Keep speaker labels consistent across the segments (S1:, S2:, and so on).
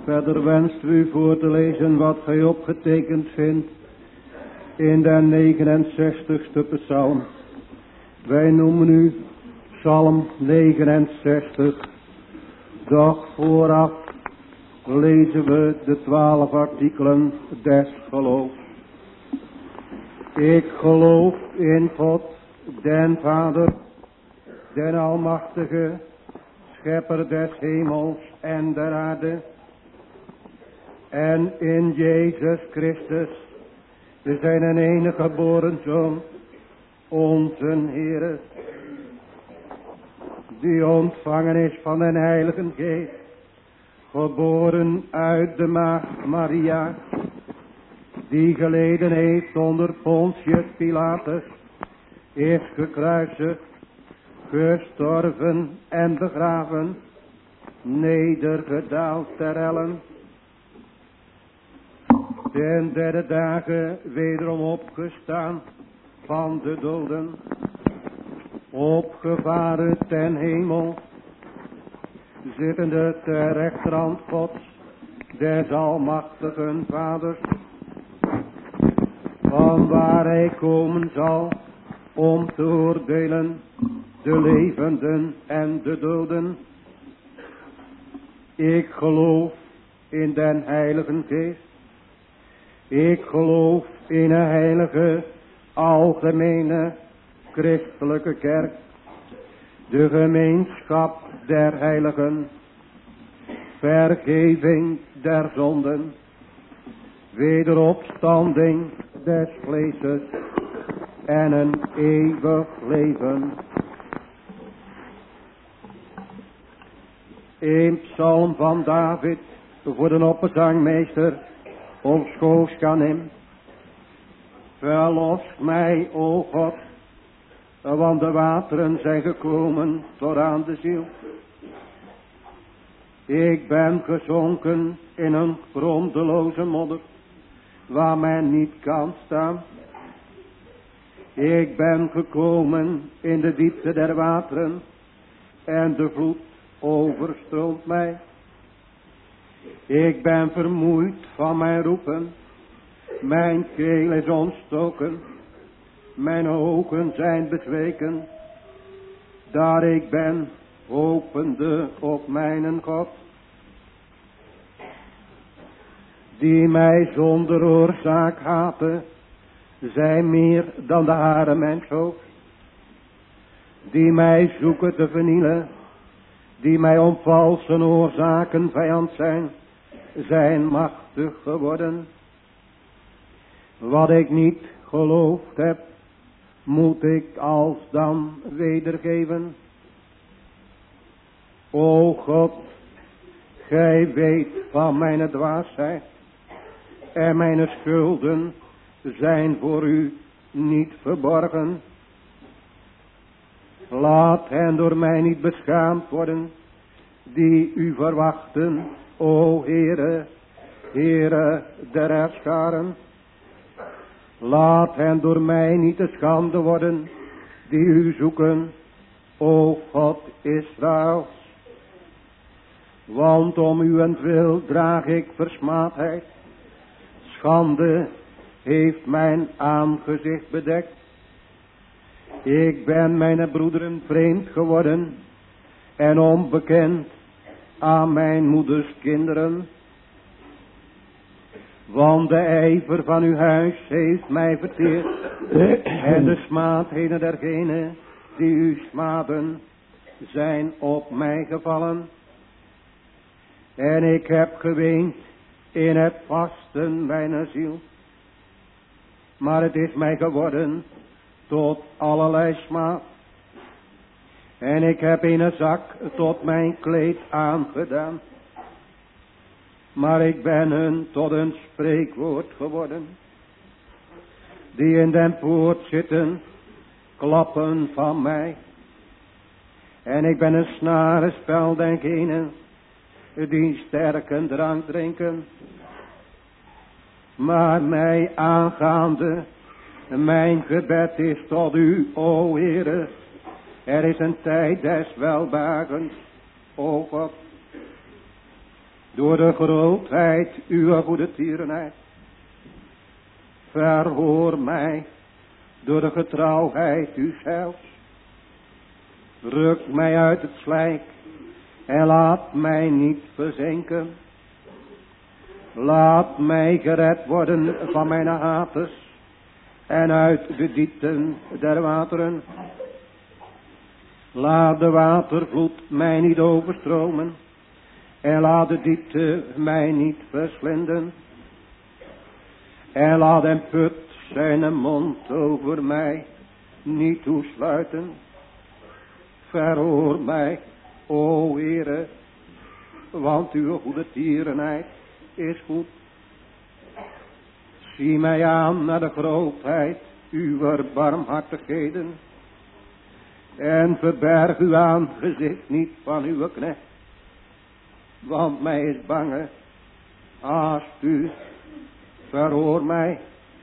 S1: Verder wenst u voor te lezen wat gij opgetekend vindt in de 69ste psalm. Wij noemen u psalm 69. Doch vooraf lezen we de 12 artikelen des geloofs. Ik geloof in God, den Vader, den Almachtige, Schepper des hemels en der aarde, en in Jezus Christus, zijn enige geboren Zoon, onze Heere, die ontvangen is van den Heilige Geest, geboren uit de maagd Maria, die geleden heeft onder Pontius Pilatus, is gekruisigd, gestorven en begraven, nedergedaald ter hellen, ten derde dagen wederom opgestaan van de doden, opgevaren ten hemel, zittende ter rechterhand Gods, des almachtigen Vaders, van waar hij komen zal om te oordelen de levenden en de doden. Ik geloof in den Heilige Geest. Ik geloof in een heilige, algemene, christelijke kerk, de gemeenschap der heiligen, vergeving der zonden, wederopstanding des vleeses en een eeuwig leven. Een psalm van David voor de opperzangmeester op schoolskanim. Verlos mij, o God, want de wateren zijn gekomen tot aan de ziel. Ik ben gezonken in een grondeloze modder, waar men niet kan staan. Ik ben gekomen in de diepte der wateren, en de vloed overstroomt mij. Ik ben vermoeid van mijn roepen, mijn keel is ontstoken, mijn ogen zijn bezweken, daar ik ben hopende op mijn God, die mij zonder oorzaak haten, zijn meer dan de haren mens hoofd, die mij zoeken te vernielen, die mij om valse oorzaken vijand zijn machtig geworden. Wat ik niet geloofd heb, moet ik alsdan wedergeven. O God, gij weet van mijn dwaasheid, en mijn schulden zijn voor u niet verborgen. Laat hen door mij niet beschaamd worden, die u verwachten, o Heere, Heere der herscharen. Laat hen door mij niet te schande worden, die u zoeken, o God Israëls. Want om uwentwil draag ik versmaadheid, schande heeft mijn aangezicht bedekt. Ik ben mijn broederen vreemd geworden en onbekend aan mijn moeders kinderen. Want de ijver van uw huis heeft mij verteerd en de smaadheden dergenen die u smaden zijn op mij gevallen. En ik heb geweend in het vasten mijn ziel, maar het is mij geworden tot allerlei smaad. En ik heb in een zak tot mijn kleed aangedaan, maar ik ben hun tot een spreekwoord geworden. Die in den poort zitten, klappen van mij. En ik ben een snarenspel dengenen die sterke drank drinken. Maar mij aangaande, mijn gebed is tot u, o Heere. Er is een tijd des welbehagens, o God. door de grootheid uw goede tierenheid. Verhoor mij door de getrouwheid uw heils. Ruk mij uit het slijk en laat mij niet verzinken. Laat mij gered worden van mijn haters en uit de diepten der wateren. Laat de watervloed mij niet overstromen en laat de diepte mij niet verslinden. En laat een put zijn mond over mij niet toesluiten. Verhoor mij, o Heere, want uw goede tierenheid is goed. Zie mij aan naar de grootheid uw barmhartigheden. En verberg uw aangezicht niet van uw knecht. Want mij is bange. Haast u, verhoor mij.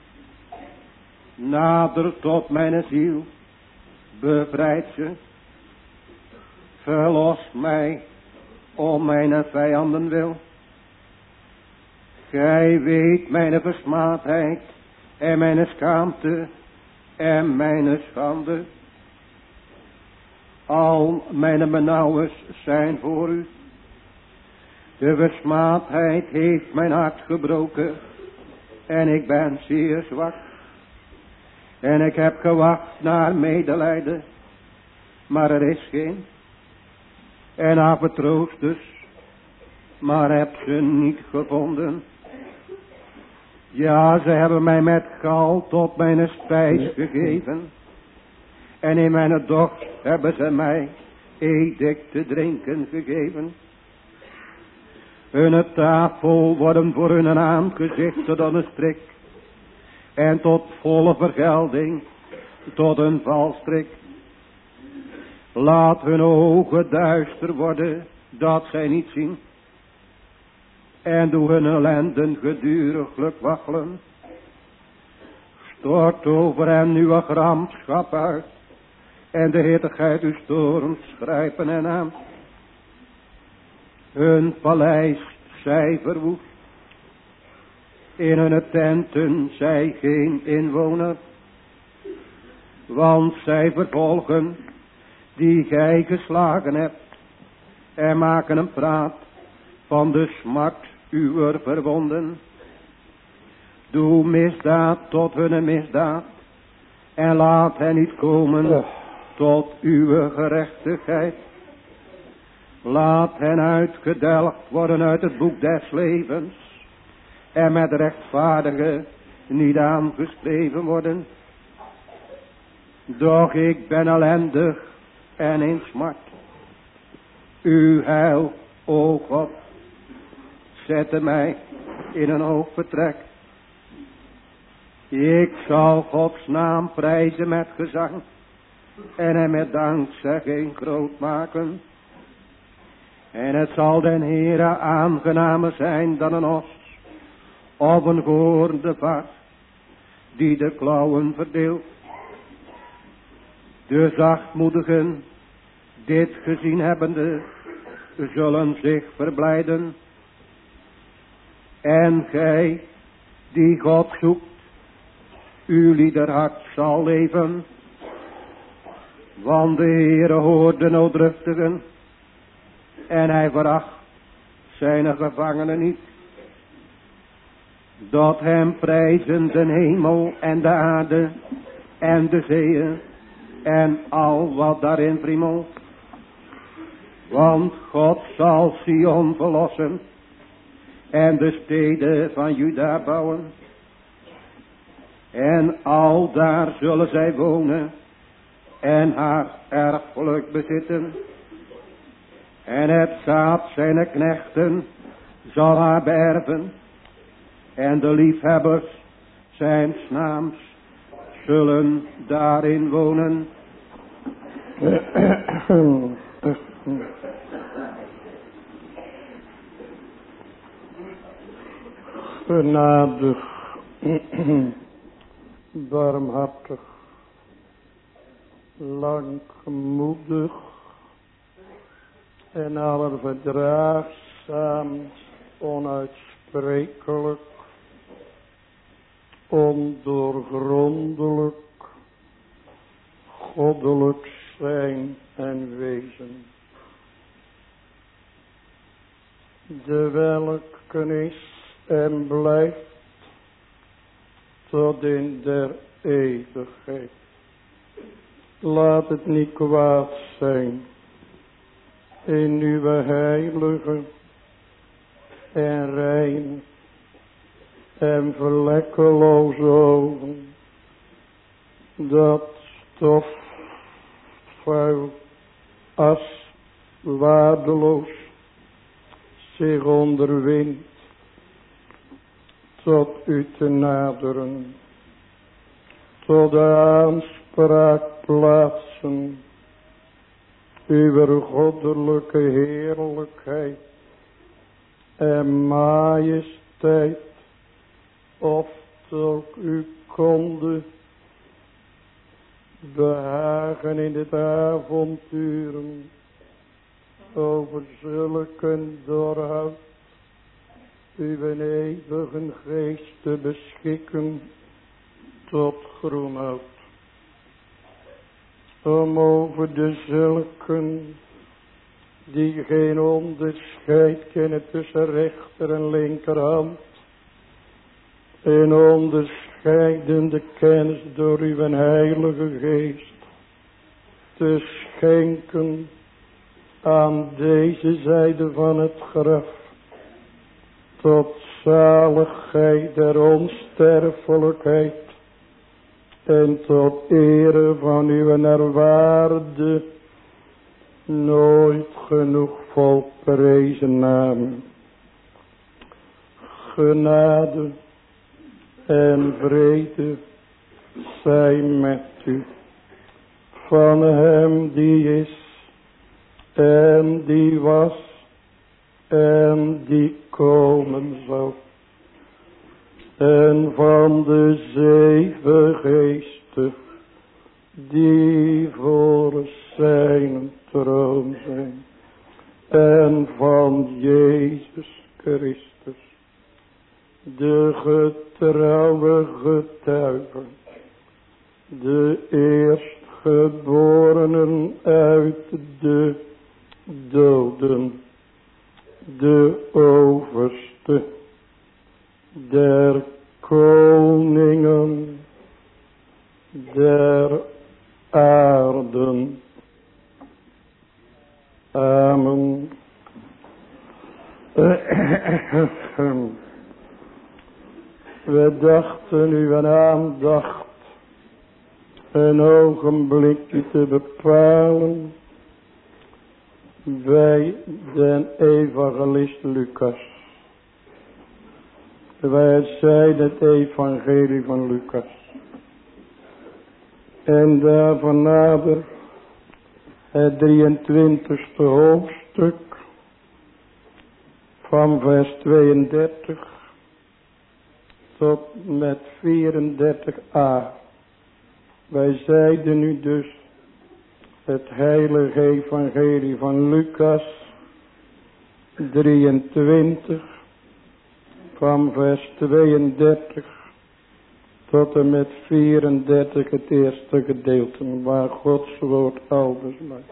S1: Nader tot mijn ziel, bevrijd ze. Verlos mij om mijn vijanden wil. Gij weet mijn versmaadheid en mijn schaamte en mijn schande. Al mijn benauwers zijn voor u. De versmaadheid heeft mijn hart gebroken en ik ben zeer zwak. En ik heb gewacht naar medelijden, maar er is geen. En naar vertroosters, maar heb ze niet gevonden. Ja, ze hebben mij met gal tot mijn spijs gegeven. En in mijn dorst hebben ze mij edik te drinken gegeven. Hun tafel worden voor hun aangezicht tot een strik. En tot volle vergelding tot een valstrik. Laat hun ogen duister worden, dat zij niet zien. En doe hun ellenden geduriglijk waggelen. Stort over hen uw gramschap uit. En de hittigheid uw toorns grijpen hen aan. Hun paleis zij verwoest. In hun tenten zij geen inwoner. Want zij vervolgen die gij geslagen hebt. En maken een praat van de smart uwer verwonden. Doe misdaad tot hun misdaad. En laat hen niet komen tot uw gerechtigheid. Laat hen uitgedelgd worden uit het boek des levens. En met rechtvaardige niet aangeschreven worden. Doch ik ben ellendig en in smart. Uw heil, o God, zette mij in een hoog vertrek. Ik zal Gods naam prijzen met gezang en hem met dankzegging groot maken. En het zal den Heere aangenamer zijn dan een os of een gehoorde vaart die de klauwen verdeelt. De zachtmoedigen, dit gezien hebbende, zullen zich verblijden. En gij, die God zoekt, uw liederhart zal leven. Want de Heere hoort de nooddruftigen en hij veracht zijn gevangenen niet. Dat hem prijzen de hemel en de aarde en de zeeën en al wat daarin priemelt. Want God zal Sion verlossen en de steden van Juda bouwen. En al daar zullen zij wonen en haar erfelijk bezitten. En het zaad zijn knechten zal haar beërven. En de liefhebbers zijn naams zullen daarin wonen.
S2: Genadig, barmhartig, langmoedig en allerverdraagzaam onuitsprekelijk, ondoorgrondelijk, goddelijk zijn en wezen. De welke is en blijft tot in der eeuwigheid. Laat het niet kwaad zijn in uw heilige en rein en vlekkeloze ogen, dat stof, vuil, as, waardeloos zich onderwindt tot u te naderen, tot de aanspraak plaatsen uw goddelijke heerlijkheid en majesteit, of tot u konde behagen in dit avonturen over zulke doorhoud uw eeuwige geest te beschikken tot groenhout. Om over de zulken die geen onderscheid kennen tussen rechter en linkerhand, en onderscheidende kennis door uw heilige geest te schenken aan deze zijde van het graf, tot zaligheid der onsterfelijkheid en tot ere van uw naar waarde nooit genoeg volprezen naam. Genade en vrede zij met u, van hem die is en die was en die komen zal, en van de 7 geesten die voor zijn troon zijn, en van Jezus Christus, de getrouwe getuige, de eerstgeborenen uit de doden, de overste der koningen der aarden. Amen. We dachten uw aandacht een ogenblikje te bepalen bij den evangelist Lucas. Wij zeiden het evangelie van Lucas. En daarvan nader het 23e hoofdstuk van vers 32 tot met 34a. Wij zeiden nu dus het heilige evangelie van Lucas 23 van vers 32 tot en met 34 het eerste gedeelte waar Gods woord aldus blijft.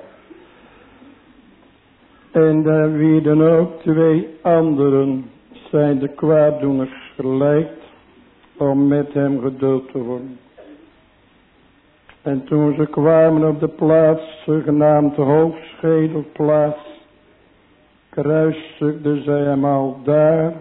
S2: En daar werden ook 2 anderen zijn de kwaaddoeners geleid om met hem gedood te worden. En toen ze kwamen op de plaats, genaamd de hoofdschedelplaats, kruisigden zij hem al daar.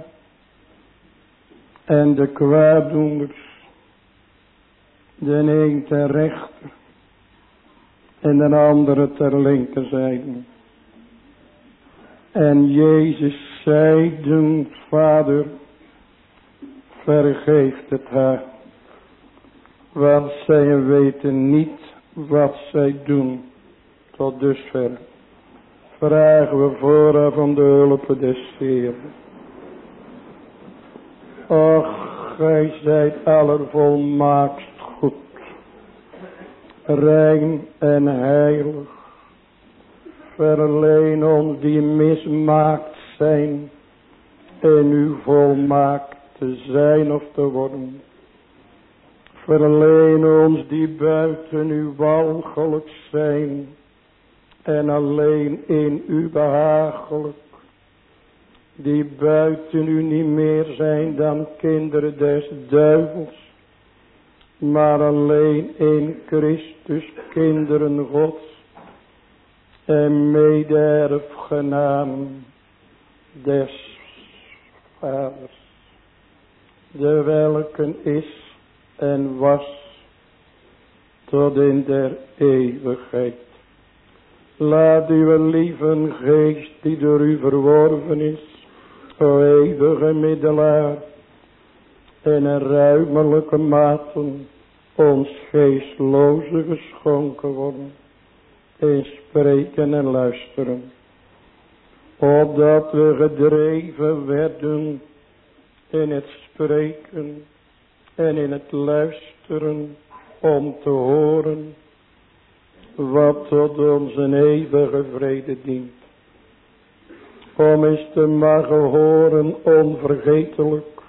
S2: En de kwaaddoeners, de een ter rechter en de andere ter linkerzijde. En Jezus zeide, Vader, vergeeft het haar, want zij weten niet wat zij doen. Tot dusver vragen we vooraf om de hulp des Heeren. Och, gij zijt allervolmaakst goed, rein en heilig. Verleen ons die mismaakt zijn in u volmaakt te zijn of te worden. Verleen ons die buiten u walgelijk zijn en alleen in u behagelijk. Die buiten u niet meer zijn dan kinderen des duivels, maar alleen in Christus kinderen Gods en mede-erfgenamen des Vaders, de welke is en was tot in der eeuwigheid. Laat uw lieve geest die door u verworven is, o eeuwige middelaar, in een ruimelijke mate ons geestloze geschonken worden, in spreken en luisteren, opdat we gedreven werden in het spreken en in het luisteren om te horen wat tot onze eeuwige vrede dient. Om eens te mogen horen onvergetelijk,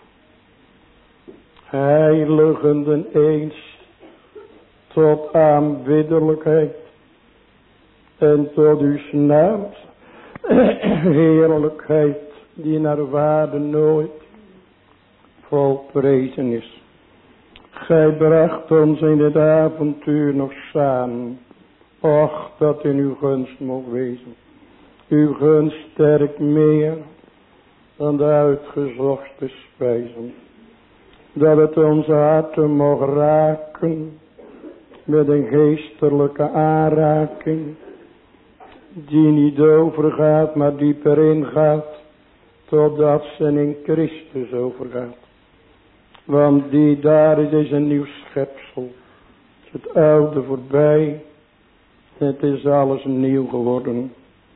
S2: heiligenden eens tot aanbiddelijkheid en tot uw naams heerlijkheid die naar waarde nooit volprezen is. Gij bracht ons in dit avontuur nog samen. Och, dat in uw gunst mocht wezen. Uw gunst sterkt meer dan de uitgezochte spijzen. Dat het onze harten mocht raken met een geestelijke aanraking, die niet overgaat, maar dieper ingaat, totdat ze in Christus overgaat. Want die daar is een nieuw schepsel. Het oude voorbij, het is alles nieuw geworden.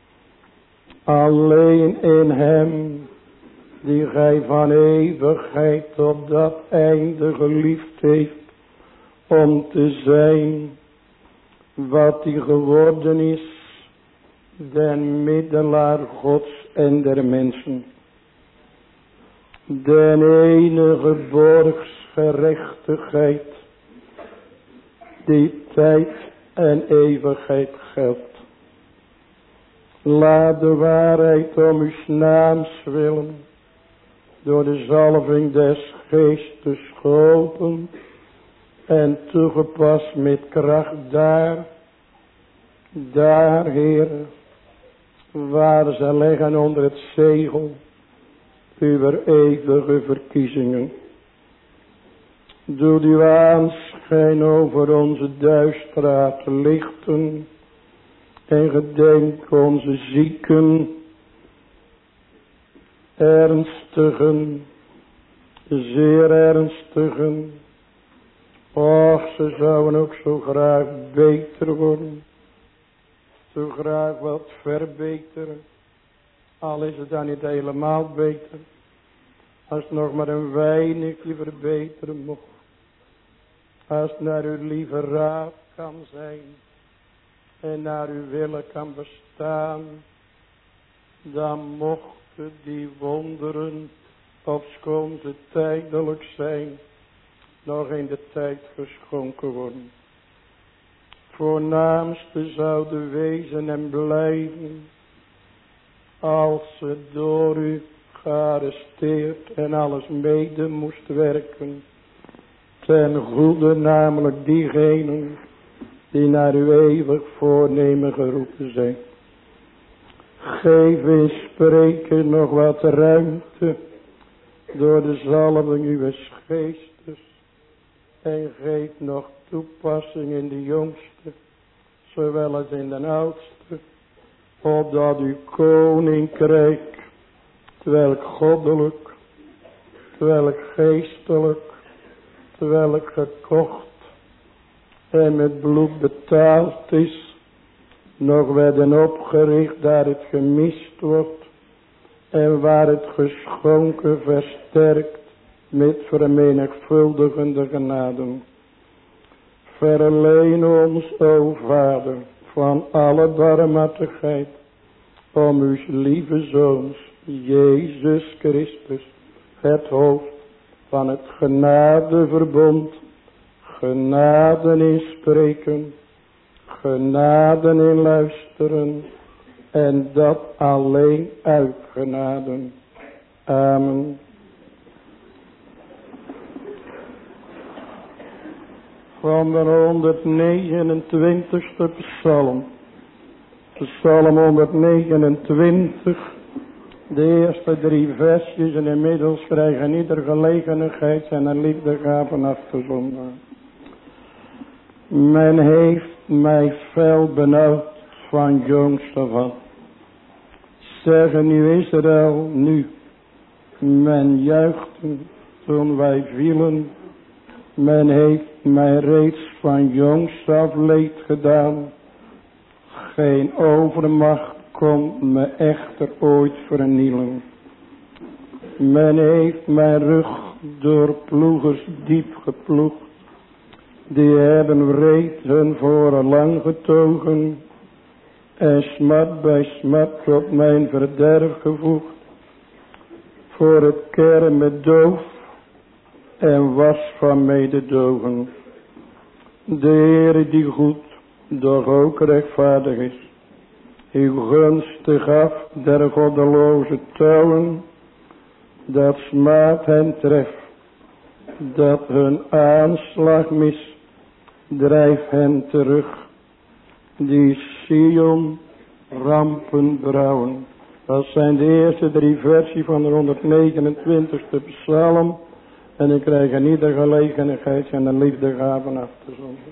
S2: Alleen in hem, die gij van eeuwigheid tot dat einde geliefd heeft, om te zijn wat hij geworden is, den middelaar Gods en der mensen. Den enige borgsgerechtigheid, die tijd en eeuwigheid geldt. Laat de waarheid om uw naams willen, door de zalving des geestes geholpen en toegepast met kracht daar, Heer, waar ze liggen onder het zegel uw eeuwige verkiezingen. Doe uw aanschijn over onze duisterheid lichten en gedenk onze zieken, ernstigen, zeer ernstigen. Och, ze zouden ook zo graag beter worden, zo graag wat verbeteren, al is het dan niet helemaal beter, als het nog maar een weinigje verbeteren mocht, als het naar uw lieve raad kan zijn en naar uw willen kan bestaan, dan mochten die wonderen, ofschoon ze tijdelijk zijn, nog in de tijd geschonken worden. Voornaamste zouden wezen en blijven, als ze door u gearresteerd en alles mede moest werken, ten goede namelijk diegenen die naar uw eeuwig voornemen geroepen zijn. Geef in spreken nog wat ruimte door de zalving uw geestes en geef nog toepassing in de jongste, zowel als in de oudste, opdat uw koninkrijk, terwijl goddelijk, terwijl geestelijk, terwijl gekocht en met bloed betaald is, nog werden opgericht daar het gemist wordt en waar het geschonken versterkt met vermenigvuldigende genaden. Verleen ons, o Vader, van alle barmhartigheid, om uw lieve zoons Jezus Christus, het hoofd van het genadeverbond, genade in spreken, genade in luisteren, en dat alleen uit genade. Amen. Van de 129ste psalm. Psalm 129. De eerste 3 versjes en inmiddels krijgen ieder gelegenheid zijn liefdegaven afgezonden. Men heeft mij fel benauwd van jongs af aan. Zeggen nu Israël nu. Men juichte toen wij vielen. Men heeft mij reeds van jongs af leed gedaan. Geen overmacht kon me echter ooit vernielen. Men heeft mijn rug door ploegers diep geploegd. Die hebben reeds hun voren lang getogen. En smart bij smart tot mijn verderf gevoegd. Voor het kermen doof en was van mededogen. De Heere die goed, doch ook rechtvaardig is. Uw gunstig af der goddeloze touwen, dat smaad hen treft, dat hun aanslag mis, drijft hen terug, die Sion rampen brouwen. Dat zijn de eerste 3 versies van de 129ste psalm. En ik krijg in ieder gelegenheid zijn de liefdegaven af te zonden.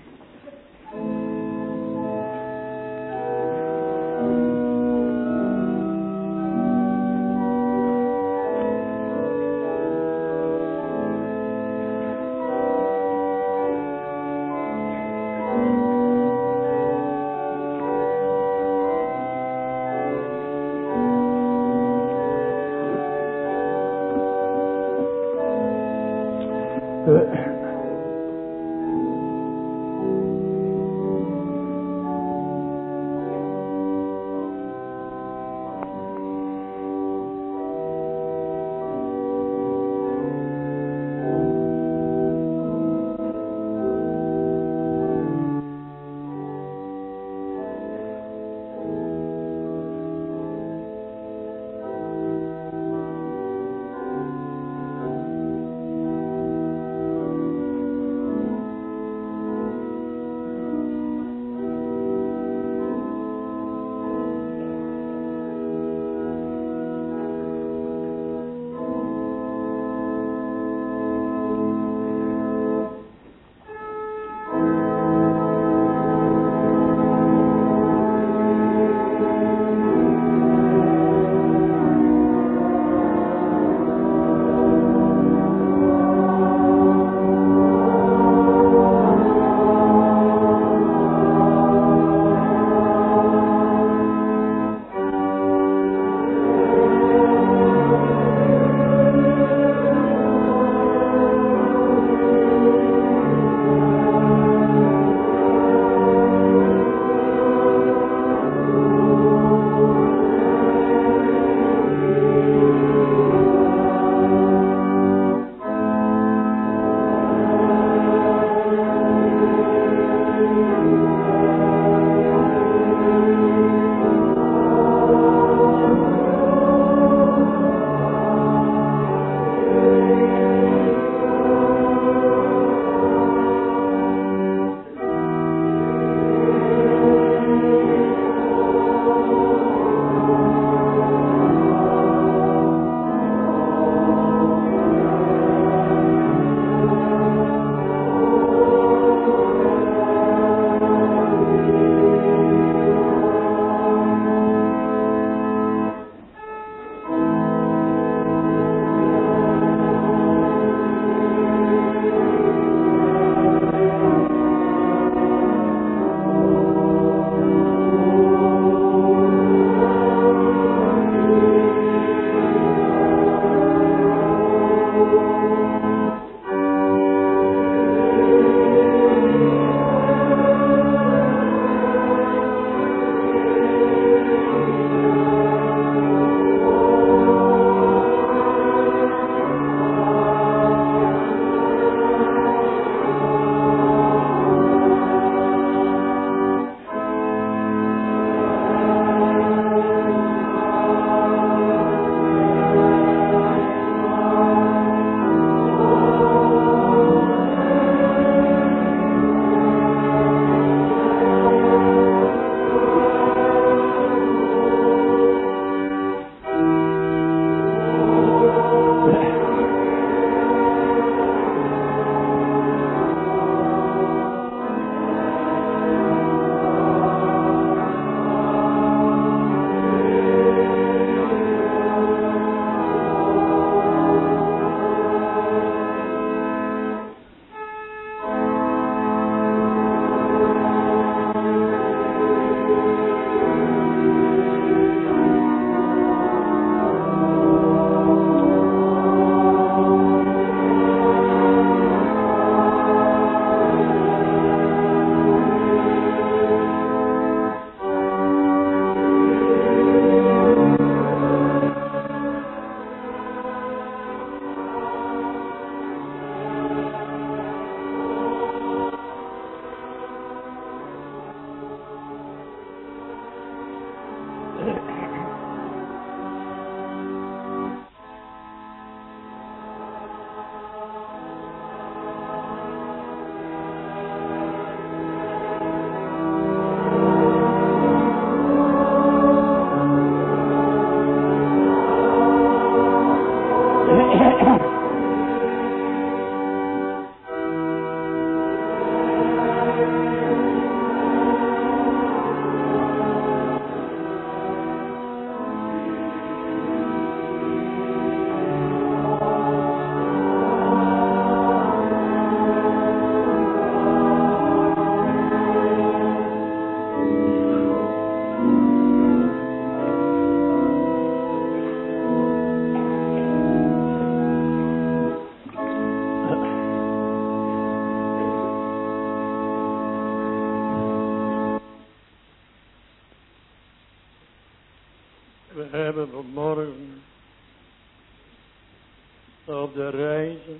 S2: op de reizen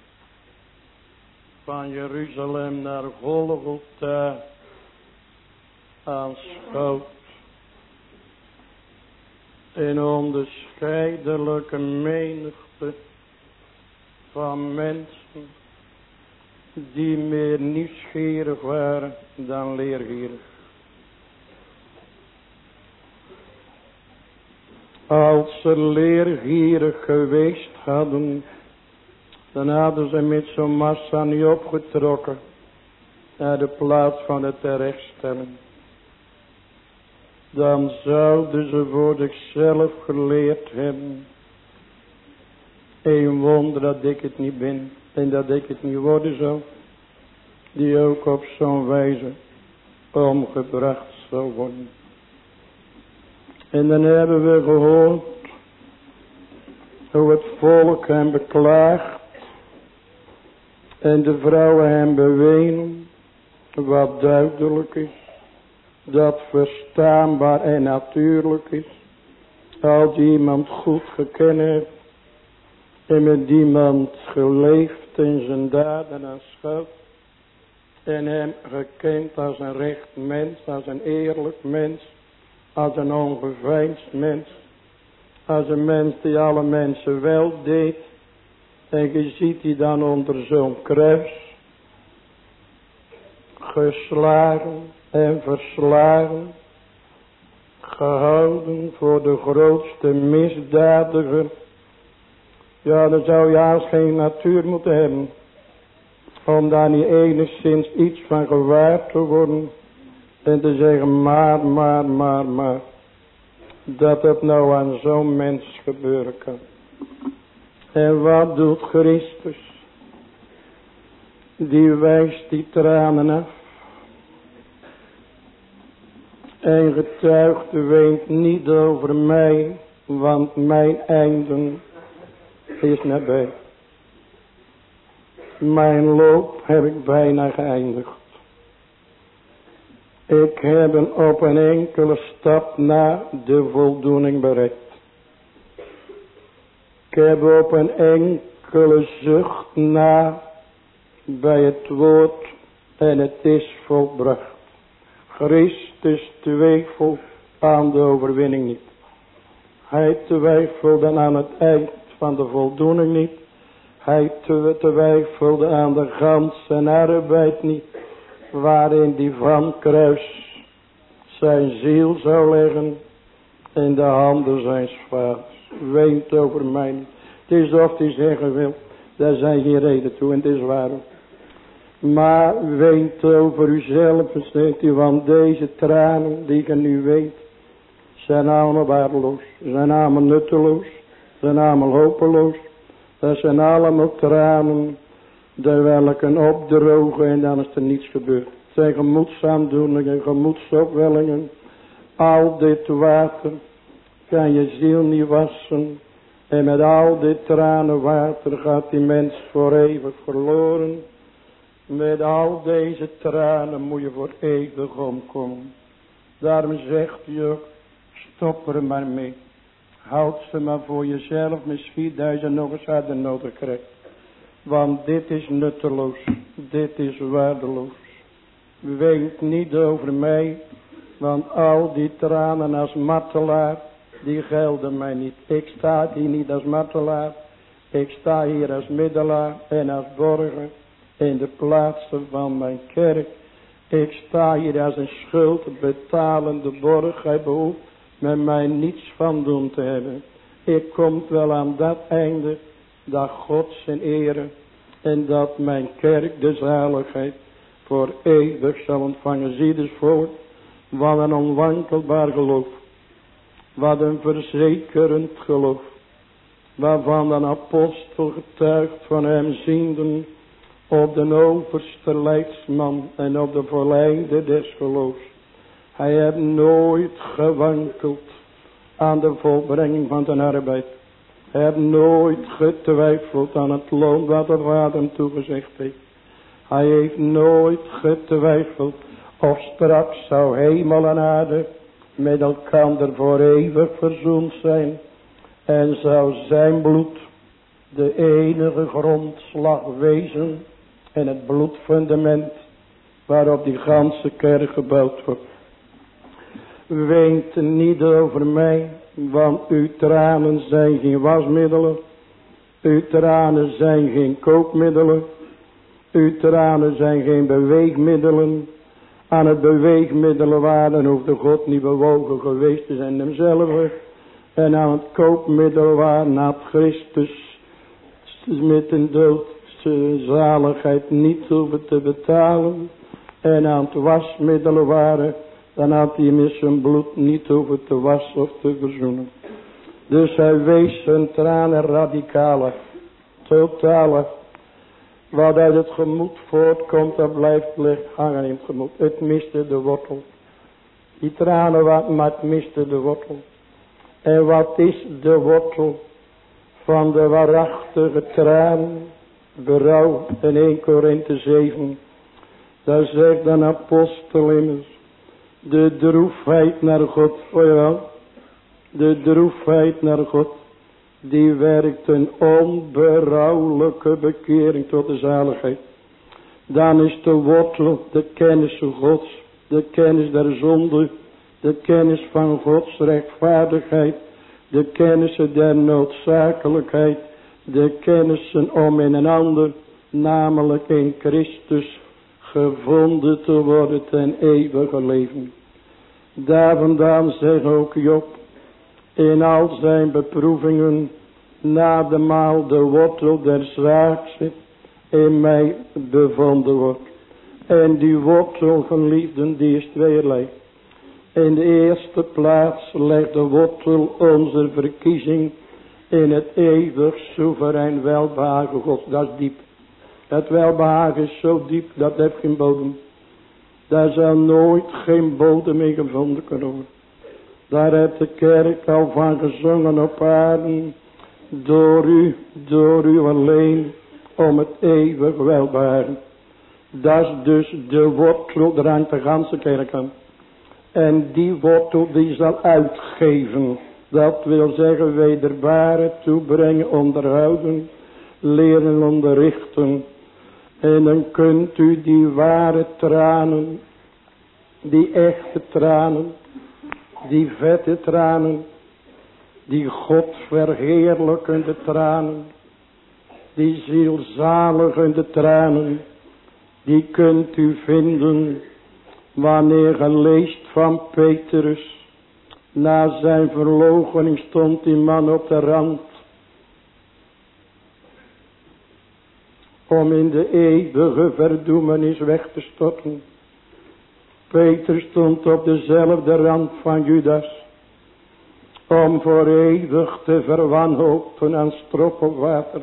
S2: van Jeruzalem naar Golgotha aanschouwt. In onbescheidelijke menigte van mensen die meer nieuwsgierig waren dan leergierig. Als ze leergierig geweest hadden, dan hadden ze met zo'n massa niet opgetrokken naar de plaats van de terechtstelling. Dan zouden ze voor zichzelf geleerd hebben: een wonder dat ik het niet ben en dat ik het niet worden zal, die ook op zo'n wijze omgebracht zal worden. En dan hebben we gehoord hoe het volk hem beklaagt en de vrouwen hem bewenen, wat duidelijk is, dat verstaanbaar en natuurlijk is. Als iemand goed gekend heeft en met iemand geleefd in zijn daden aanschouwt en hem gekend als een recht mens, als een eerlijk mens, als een ongeveinsd mens, als een mens die alle mensen wel deed, en je ziet die dan onder zo'n kruis geslagen en verslagen, gehouden voor de grootste misdadiger. Ja, dan zou je haast geen natuur moeten hebben om daar niet enigszins iets van gewaar te worden en te zeggen maar dat het nou aan zo'n mens gebeuren kan. En wat doet Christus? Die wijst die tranen af en getuigt: weent niet over mij, want mijn einde is nabij. Mijn loop heb ik bijna geëindigd. Ik heb op een enkele stap na de voldoening bereikt. Ik heb op een enkele zucht na bij het woord en het is volbracht. Christus twijfelt aan de overwinning niet. Hij twijfelde aan het eind van de voldoening niet. Hij twijfelde aan de ganse arbeid niet, waarin die van kruis zijn ziel zou leggen in de handen zijn vaders. Weent over mij niet. Het is of hij zeggen wil, daar zijn geen reden toe en het is waar. Maar weent over uzelf, zegt hij, want deze tranen die je nu weet, zijn allemaal waardeloos, zijn allemaal nutteloos, zijn allemaal hopeloos. Dat zijn allemaal tranen, die welke opdrogen en dan is er niets gebeurd. Het zijn gemoedsaandoeningen, gemoedsopwellingen. Al dit water kan je ziel niet wassen. En met al dit tranenwater gaat die mens voor eeuwig verloren. Met al deze tranen moet je voor eeuwig omkomen. Daarom zegt hij ook, stop er maar mee. Houd ze maar voor jezelf, misschien dat je nog eens harder nodig krijgt. Want dit is nutteloos, dit is waardeloos. Weent niet over mij, want al die tranen als martelaar, die gelden mij niet. Ik sta hier niet als martelaar, ik sta hier als middelaar en als borger in de plaatsen van mijn kerk. Ik sta hier als een schuldbetalende borg. Hij behoeft met mij niets van doen te hebben. Ik kom wel aan dat einde, dat God zijn ere en dat mijn kerk de zaligheid voor eeuwig zal ontvangen. Zie dus voor, wat een onwankelbaar geloof, wat een verzekerend geloof, waarvan een apostel getuigt van hem zienden op de overste leidsman en op de verleider des geloofs. Hij heeft nooit gewankeld aan de volbrenging van zijn arbeid. Hij heeft nooit getwijfeld aan het loon wat de Vader hem toegezegd heeft. Hij heeft nooit getwijfeld of straks zou hemel en aarde met elkaar voor eeuwig verzoend zijn. En zou zijn bloed de enige grondslag wezen en het bloedfundament waarop die ganse kerk gebouwd wordt. Weent niet over mij, want uw tranen zijn geen wasmiddelen, uw tranen zijn geen kookmiddelen, uw tranen zijn geen beweegmiddelen. Aan het beweegmiddelen waren hoefde God niet bewogen geweest te zijn hemzelf. En aan het koopmiddel waren had Christus met een dood zaligheid niet hoeven te betalen. En aan het wasmiddelen waren, dan had hij met zijn bloed niet hoeven te wassen of te verzoenen. Dus hij wees zijn tranen radicaler, totaler. Wat uit het gemoed voortkomt, dat blijft hangen in het gemoed. Het miste de wortel. Die tranen, maar het miste de wortel. En wat is de wortel van de waarachtige tranen? Berouw in 1 Korinthe 7. Daar zegt een apostel immers. De droefheid naar God. Oh ja, de droefheid naar God. Die werkt een onberouwelijke bekering tot de zaligheid. Dan is de wortel de kennis van Gods. De kennis der zonde. De kennis van Gods rechtvaardigheid. De kennis der noodzakelijkheid. De kennissen om in een ander, namelijk in Christus, gevonden te worden ten eeuwige leven. Daar vandaan zegt ook Job, in al zijn beproevingen, na de maal de wortel der zwaakste in mij bevonden wordt. En die wortel, geliefden, die is tweeërlei. In de eerste plaats legt de wortel onze verkiezing in het eeuwig soeverein welbehagen God. Dat is diep. Het welbehagen is zo diep, dat heeft geen bodem. Daar zal nooit geen bodem in gevonden kunnen worden. Daar heeft de kerk al van gezongen op aarde. Door u alleen, om het eeuwig welbehagen. Dat is dus de wortel, daar hangt de ganse kerk aan. En die wortel die zal uitgeven. Dat wil zeggen wederbaren, toebrengen, onderhouden, leren, onderrichten. En dan kunt u die ware tranen, die echte tranen, die vette tranen, die God verheerlijkende tranen, die zielzaligende tranen, die kunt u vinden wanneer je leest van Petrus. Na zijn verloochening stond die man op de rand om in de eeuwige verdoemenis weg te storten. Petrus stond op dezelfde rand van Judas om voor eeuwig te verwanhopen aan stroppelwater.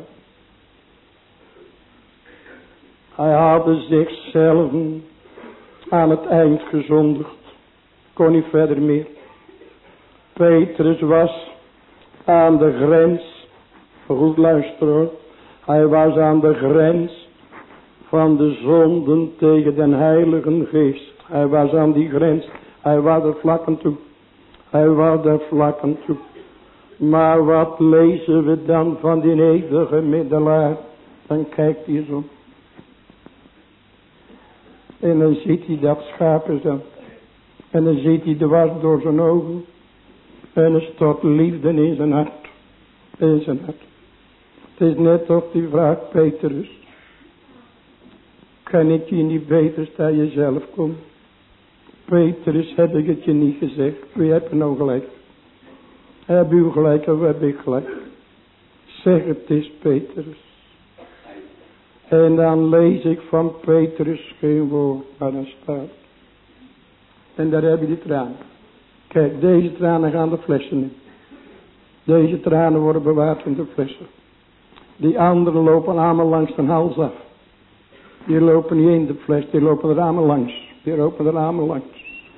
S2: Hij hadde zichzelf aan het eind gezondigd, kon niet verder meer. Petrus was aan de grens, goed luisteren hoor, hij was aan de grens van de zonden tegen den Heilige Geest. Hij was aan die grens, hij was er vlak aan toe. Hij was er vlak aan toe. Maar wat lezen we dan van die eeuwige middelaar? Dan kijkt hij zo. En dan ziet hij dat schapen. En dan ziet hij de was door zijn ogen. En er stort liefde in zijn hart. In zijn hart. Het is net of die vraagt Petrus. Kan ik je niet beter staan jezelf komen? Petrus, heb ik het je niet gezegd? Wie heb je nou gelijk? Heb u gelijk of heb ik gelijk? Zeg het is Petrus. En dan lees ik van Petrus geen woord, maar dan staat. En daar heb je die tranen. Kijk, deze tranen gaan de flessen in. Deze tranen worden bewaard in de flessen. Die anderen lopen allemaal langs de hals af. Die lopen niet in de fles, die lopen er allemaal langs. Die lopen er allemaal langs.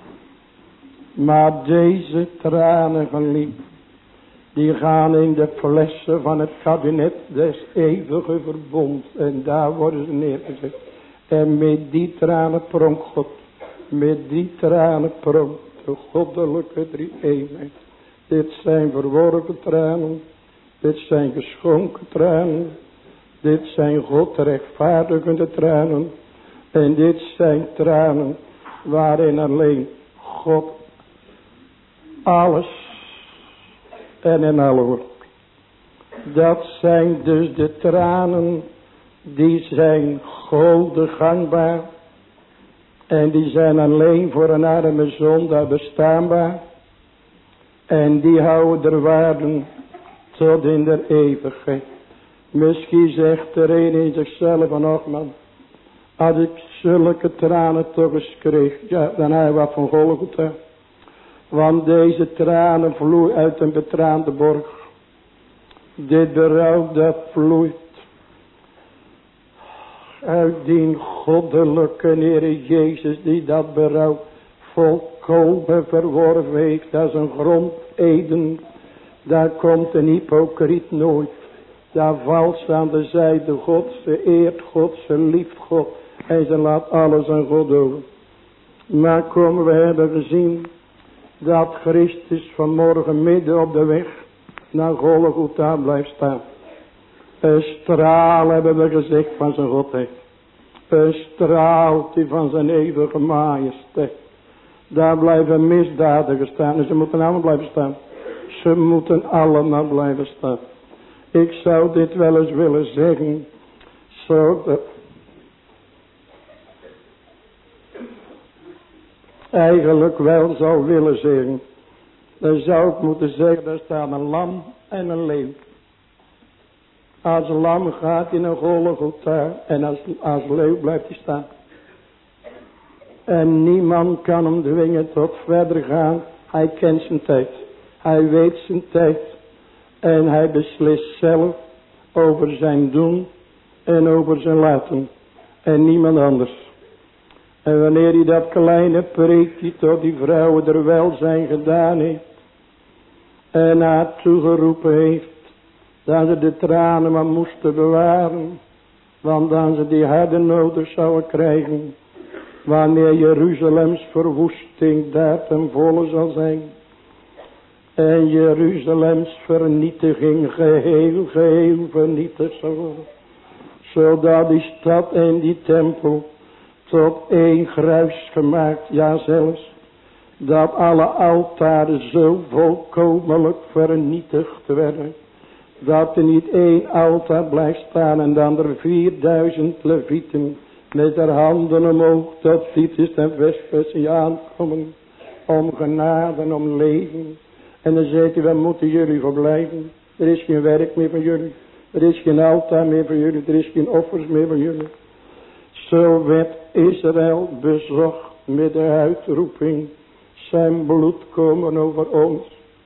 S2: Maar deze tranen geliefd, die gaan in de flessen van het kabinet des eeuwige verbond. En daar worden ze neergezet. En met die tranen pronkt God. Met die tranen pronkt de goddelijke drie-eenheid. Dit zijn verworven tranen. Dit zijn geschonken tranen. Dit zijn God rechtvaardigende tranen. En dit zijn tranen waarin alleen God alles en in alle wordt. Dat zijn dus de tranen die zijn golden gangbaar. En die zijn alleen voor een arme zondaar bestaanbaar. En die houden de waarden tot in de eeuwigheid. Misschien zegt er een in zichzelf van, och man, als ik zulke tranen toch eens kreeg, ja, dan heb je wat van Golgotha. Want deze tranen vloeien uit een betraande borg. Dit berouw dat vloeit uit die goddelijke Heere Jezus, die dat berouw volkomen verworven heeft als een grondeden. Daar komt een hypocriet nooit. Daar valt ze aan de zijde God, ze eert God, ze lieft God en ze laat alles aan God over. Maar komen we hebben gezien dat Christus vanmorgen midden op de weg naar Golgotha blijft staan. Een straal hebben we gezegd van zijn godheid. Een straaltje van zijn eeuwige majesteit. Daar blijven misdadigers staan en ze moeten allemaal blijven staan. Ze moeten allemaal blijven staan. Ik zou dit wel eens willen zeggen. Zodat eigenlijk wel zou willen zeggen. Dan zou ik moeten zeggen, daar staat een lam en een leeuw. Als lam gaat in een Golgotha en als leeuw blijft hij staan. En niemand kan hem dwingen tot verder gaan. Hij kent zijn tijd. Hij weet zijn tijd. En hij beslist zelf over zijn doen en over zijn laten. En niemand anders. En wanneer hij dat kleine preekje tot die vrouwen er welzijn gedaan heeft. En haar toegeroepen heeft. Dat ze de tranen maar moesten bewaren. Want dan ze die harde nodig zouden krijgen. Wanneer Jeruzalems verwoesting daar ten volle zal zijn. En Jeruzalems vernietiging geheel vernietigd zal worden. Zodat die stad en die tempel tot één gruis gemaakt. Ja zelfs. Dat alle altaren zo volkomenlijk vernietigd werden. Dat er niet één altaar blijft staan en dan er 4000 levieten met haar handen omhoog tot Titus en Vespasiaan aankomen. Om genade en om leven. En dan zegt hij, waar moeten jullie voor blijven? Er is geen werk meer voor jullie. Er is geen altaar meer voor jullie. Er is geen offers meer voor jullie. Zo werd Israël bezocht met de uitroeping. Zijn bloed komen over ons.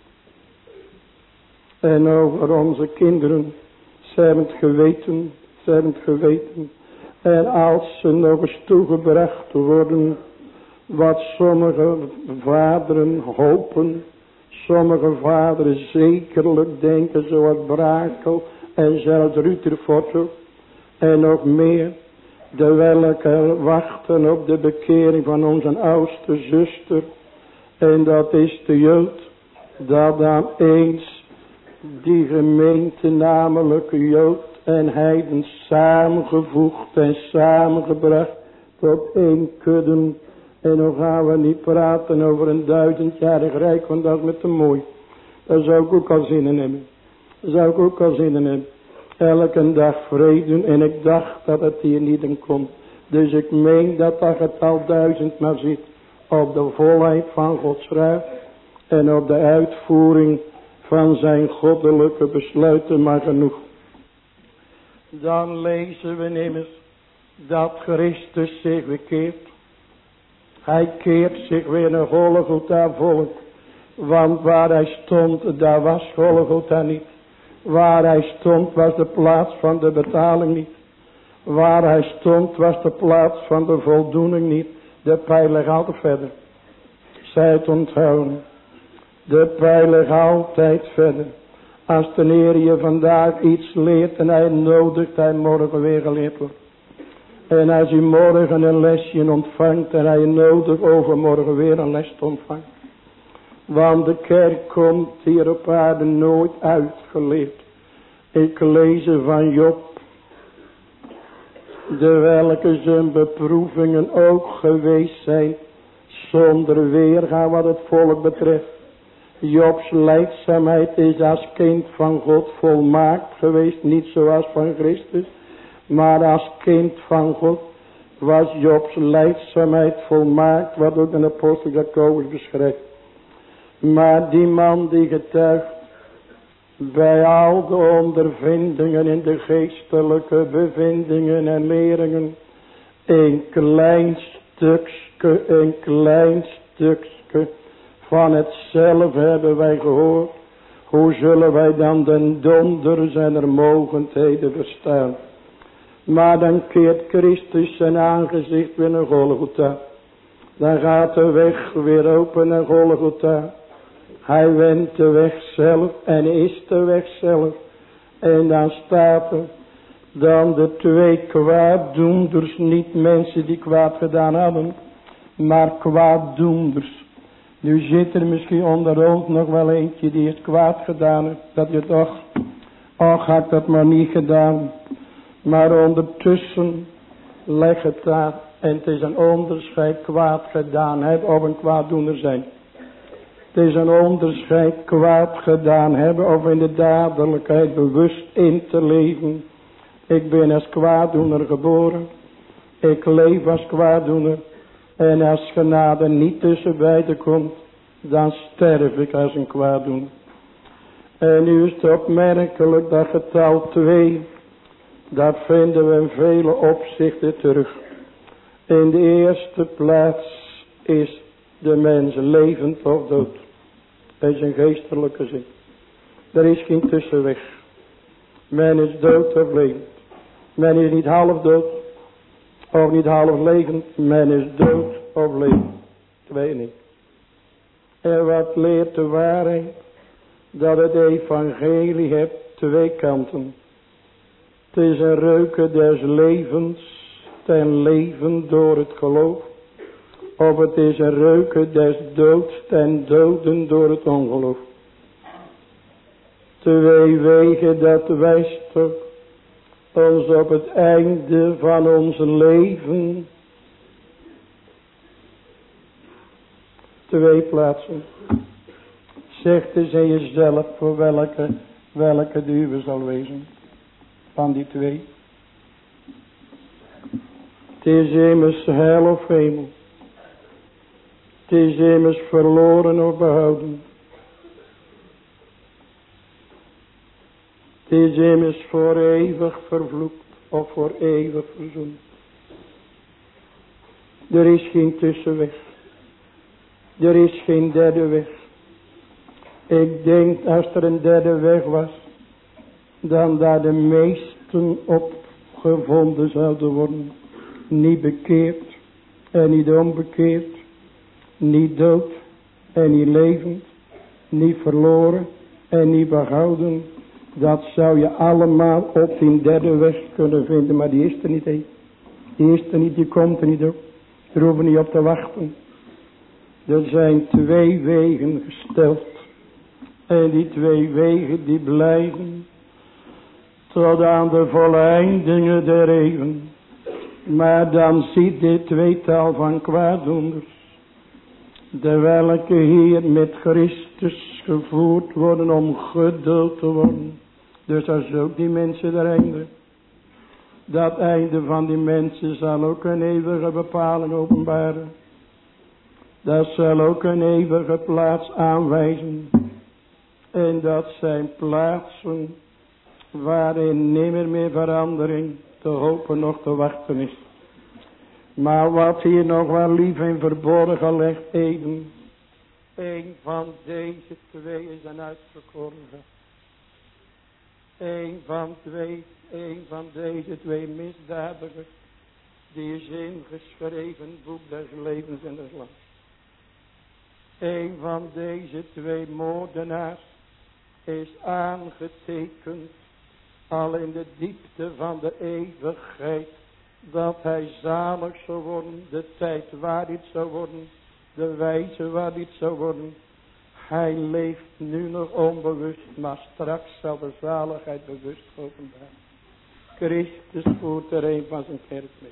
S2: En over onze kinderen. Ze hebben het geweten. Ze hebben het geweten. En als ze nog eens toegebracht worden. Wat sommige vaderen hopen. Sommige vaderen zekerlijk denken zoals Brakel en zelfs Rutherford en nog meer. De welke wachten op de bekering van onze oudste zuster. En dat is de Jood. Dat dan eens die gemeente namelijk Jood en heiden samengevoegd en samengebracht tot één kudde. En dan gaan we niet praten over een 1000-jarig rijk, want dat is me te mooi. Daar zou ik ook al zin in hebben. Daar zou ik ook al zin in hebben. Elke dag vrede en ik dacht dat het hier niet in komt. Dus ik meen dat dat getal 1000 maar zit op de volheid van Gods raad. En op de uitvoering van zijn goddelijke besluiten maar genoeg. Dan lezen we immers dat Christus zich bekeert. Hij keert zich weer naar Golgotha volk. Want waar hij stond, daar was Golgotha niet. Waar hij stond was de plaats van de betaling niet. Waar hij stond was de plaats van de voldoening niet. De pijl ligt altijd verder. Zij het onthouden. De pijl ligt altijd verder. Als de Heer je vandaag iets leert en hij nodigt, hij morgen weer geleerd wordt. En als u morgen een lesje ontvangt en hij nodig overmorgen weer een les te ontvangen. Want de kerk komt hier op aarde nooit uitgeleerd. Ik lees van Job, de welke zijn beproevingen ook geweest zijn, zonder weerga wat het volk betreft. Jobs lijdzaamheid is als kind van God volmaakt geweest, niet zoals van Christus, maar als kind van God was Jobs lijdzaamheid volmaakt, wat ook de apostel Jacobus beschrijft. Maar die man die getuigt bij al de ondervindingen in de geestelijke bevindingen en leringen, een klein stukje van hetzelfde hebben wij gehoord. Hoe zullen wij dan de donders en er mogendheden verstaan? Maar dan keert Christus zijn aangezicht weer naar Golgotha. Dan gaat de weg weer open naar Golgotha. Hij wendt de weg zelf en is de weg zelf. En dan staat er dan de twee kwaaddoenders, niet mensen die kwaad gedaan hadden, maar kwaaddoenders. Nu zit er misschien onder ons nog wel eentje die het kwaad gedaan heeft. Dat je toch, had ik dat maar niet gedaan. Maar ondertussen leg het daar. En het is een onderscheid kwaad gedaan hebben of een kwaaddoener zijn. Het is een onderscheid kwaad gedaan hebben of in de dadelijkheid bewust in te leven. Ik ben als kwaaddoener geboren. Ik leef als kwaaddoener. En als genade niet tussen beiden komt, dan sterf ik als een kwaaddoener. En nu is het opmerkelijk dat getal 2, dat vinden we in vele opzichten terug. In de eerste plaats is de mens levend of dood. Dat is een geestelijke zin. Er is geen tussenweg. Men is dood of levend. Men is niet half dood of niet half levend. Men is dood of levend. Twee niet. En wat leert de waarheid? Dat het evangelie heeft twee kanten. Het is een reuken des levens ten leven door het geloof. Of het is een reuken des doods ten doden door het ongeloof. Twee wegen dat wijst toch ons op het einde van ons leven. Twee plaatsen. Zeg eens in jezelf voor welke de uwe zal wezen. Van die twee. Het is immers hel of hemel. Het is immers verloren of behouden. Het is immers voor eeuwig vervloekt of voor eeuwig verzoend. Er is geen tussenweg. Er is geen derde weg. Ik denk als er een derde weg was, dan daar de meesten op gevonden zouden worden. Niet bekeerd en niet onbekeerd. Niet dood en niet levend. Niet verloren en niet behouden. Dat zou je allemaal op die derde weg kunnen vinden. Maar die is er niet heen. Die is er niet, die komt er niet op. Daar hoeven we niet op te wachten. Er zijn twee wegen gesteld. En die twee wegen die blijven tot aan de voleindingen der eeuwen. Maar dan ziet dit tweetal van kwaaddoenders, de welke hier met Christus gevoerd worden om geduld te worden. Dus als ook die mensen er einde. Dat einde van die mensen zal ook een eeuwige bepaling openbaren. Dat zal ook een eeuwige plaats aanwijzen. En dat zijn plaatsen waarin nimmer meer verandering te hopen nog te wachten is. Maar wat hier nog wel lief in verborgen ligt, even. Een van deze twee is een uitverkoren. Een van deze twee misdadigers, die is ingeschreven boek des levens en des lands. Een van deze twee moordenaars is aangetekend al in de diepte van de eeuwigheid, dat hij zalig zou worden, de tijd waar dit zou worden, de wijze waar dit zou worden. Hij leeft nu nog onbewust, maar straks zal de zaligheid bewust openbaar. Christus voert er een van zijn kerk mee.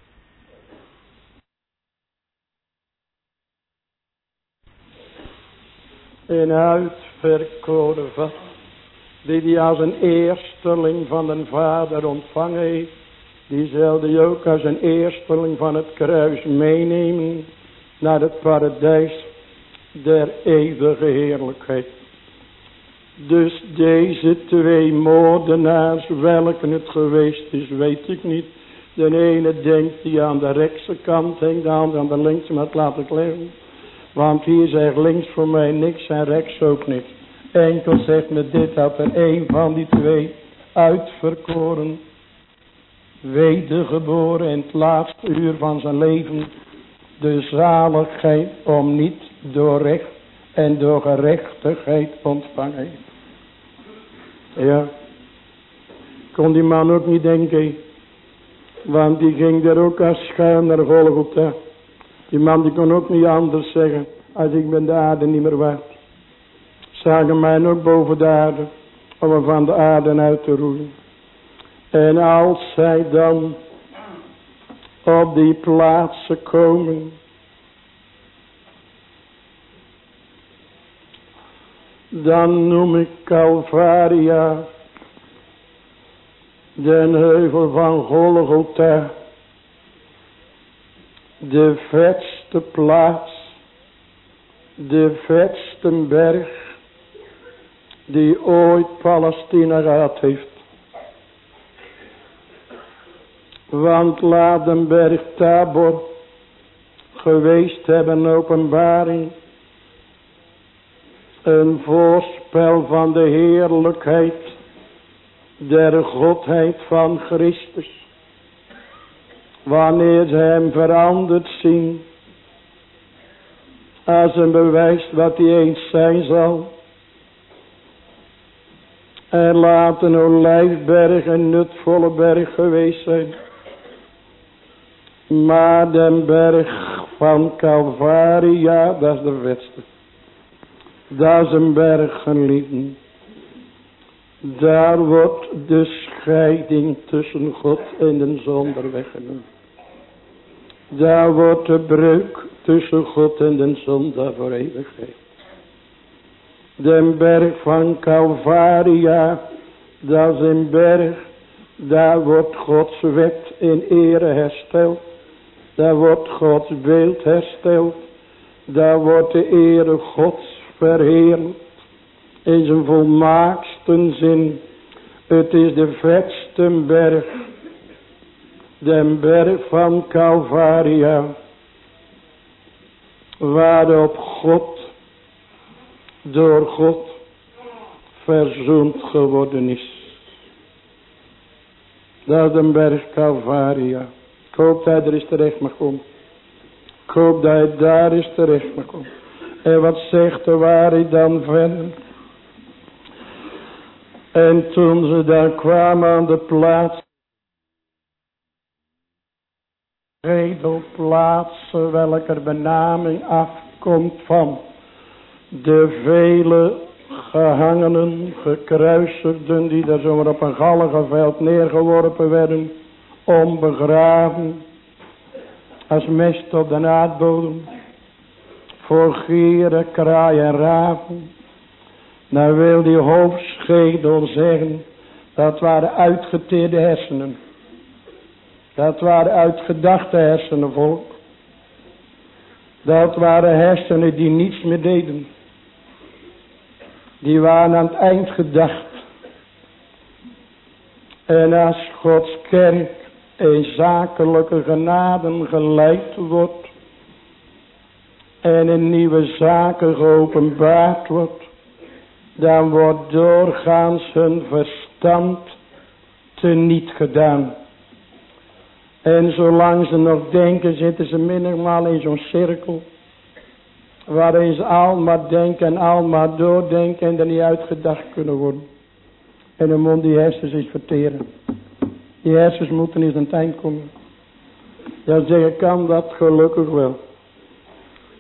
S2: Een uitverkoren vat, die als een eersteling van de Vader ontvangen heeft, die zal die ook als een eersteling van het kruis meenemen naar het paradijs der eeuwige heerlijkheid. Dus deze twee moordenaars, welke het geweest is, weet ik niet. De ene denkt die aan de rechtse kant hangt, de andere aan de linkse, maar het laat ik liggen. Want hier zegt links voor mij niks en rechts ook niks. Enkel zegt me dit, dat er een van die twee uitverkoren, wedergeboren in het laatste uur van zijn leven, de zaligheid om niet door recht en door gerechtigheid ontvangen. Ja, kon die man ook niet denken, want die ging er ook als schuim naar Golgotha. Die man die kon ook niet anders zeggen, als ik ben de aarde niet meer waard. Zagen mij ook boven de aarde, om me van de aarde uit te roeien. En als zij dan op die plaatsen komen, dan noem ik Calvaria, den heuvel van Golgotha, de vetste plaats, de vetste berg, die ooit Palestina gehad heeft. Want laat de berg Tabor geweest hebben openbaring, een voorspel van de heerlijkheid der Godheid van Christus. Wanneer ze hem veranderd zien, als een bewijs wat hij eens zijn zal. En laat een olijfberg een nutvolle berg geweest zijn. Maar de berg van Calvaria, dat is de vetste. Dat is een berg geliefden. Daar wordt de scheiding tussen God en de zonde weggenomen. Daar wordt de breuk tussen God en de zonde voor eeuwigheid. De berg van Calvaria, dat is een berg, daar wordt Gods wet in ere hersteld. Daar wordt Gods beeld hersteld. Daar wordt de ere Gods verheerlijkt. In zijn volmaakste zin. Het is de vetste berg. De berg van Calvaria. Waarop God, door God, verzoend geworden is. Dat is de berg Calvaria. Ik hoop dat hij er eens terecht mag komen. Ik hoop dat hij daar eens terecht mag komen. En wat zegt de waarheid dan verder? En toen ze daar kwamen aan de plaats, schedelplaatsen, welker benaming afkomt van de vele gehangenen, gekruisigden, die daar zomaar op een galgenveld neergeworpen werden, onbegraven, als mest op de aardbodem, voor gieren, kraaien en raven. Nou wil die hoofdschedel zeggen, dat waren uitgeteerde hersenen. Dat waren uitgedachte hersenen, volk. Dat waren hersenen die niets meer deden. Die waren aan het eind gedacht. En als Gods kerk in zakelijke genaden geleid wordt, en in nieuwe zaken geopenbaard wordt, dan wordt doorgaans hun verstand teniet gedaan. En zolang ze nog denken, zitten ze mindermaal in zo'n cirkel, waarin ze al maar denken en al maar doordenken en er niet uitgedacht kunnen worden. En dan moet die hersens eens verteren. Die hersens moeten eens aan het eind komen. Ja, zeggen kan dat gelukkig wel.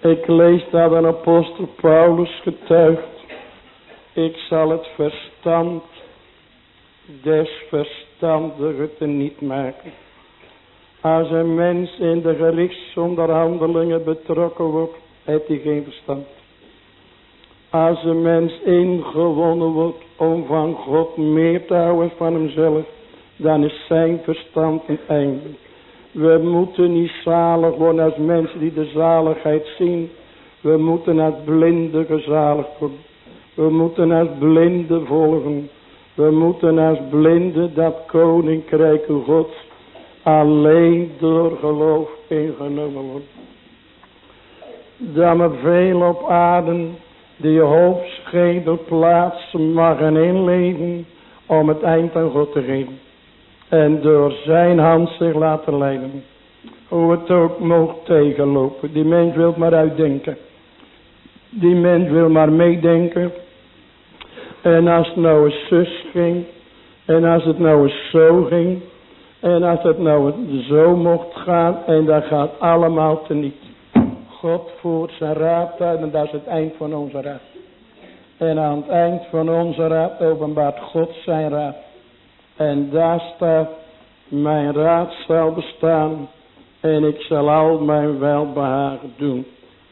S2: Ik lees dat een apostel Paulus getuigt. Ik zal het verstand des verstandigen teniet maken. Als een mens in de gerichtsonderhandelingen betrokken wordt, heeft hij geen verstand. Als een mens ingewonnen wordt om van God meer te houden van hemzelf, dan is zijn verstand een einde. We moeten niet zalig worden als mensen die de zaligheid zien. We moeten als blinden gezaligd worden. We moeten als blinden volgen. We moeten als blinden dat koninkrijk Gods alleen door geloof ingenomen worden. Dat we veel op aarde die hoofdschedel plaatsen mogen inleven om het eind aan God te geven. En door zijn hand zich laten leiden. Hoe het ook mocht tegenlopen. Die mens wil maar uitdenken. Die mens wil maar meedenken. En als het nou eens zus ging. En als het nou eens zo ging. En als het nou eens zo mocht gaan. En dat gaat allemaal teniet. God voert zijn raad uit. En dat is het eind van onze raad. En aan het eind van onze raad openbaart God zijn raad. En daar staat, mijn raad zal bestaan en ik zal al mijn welbehagen doen.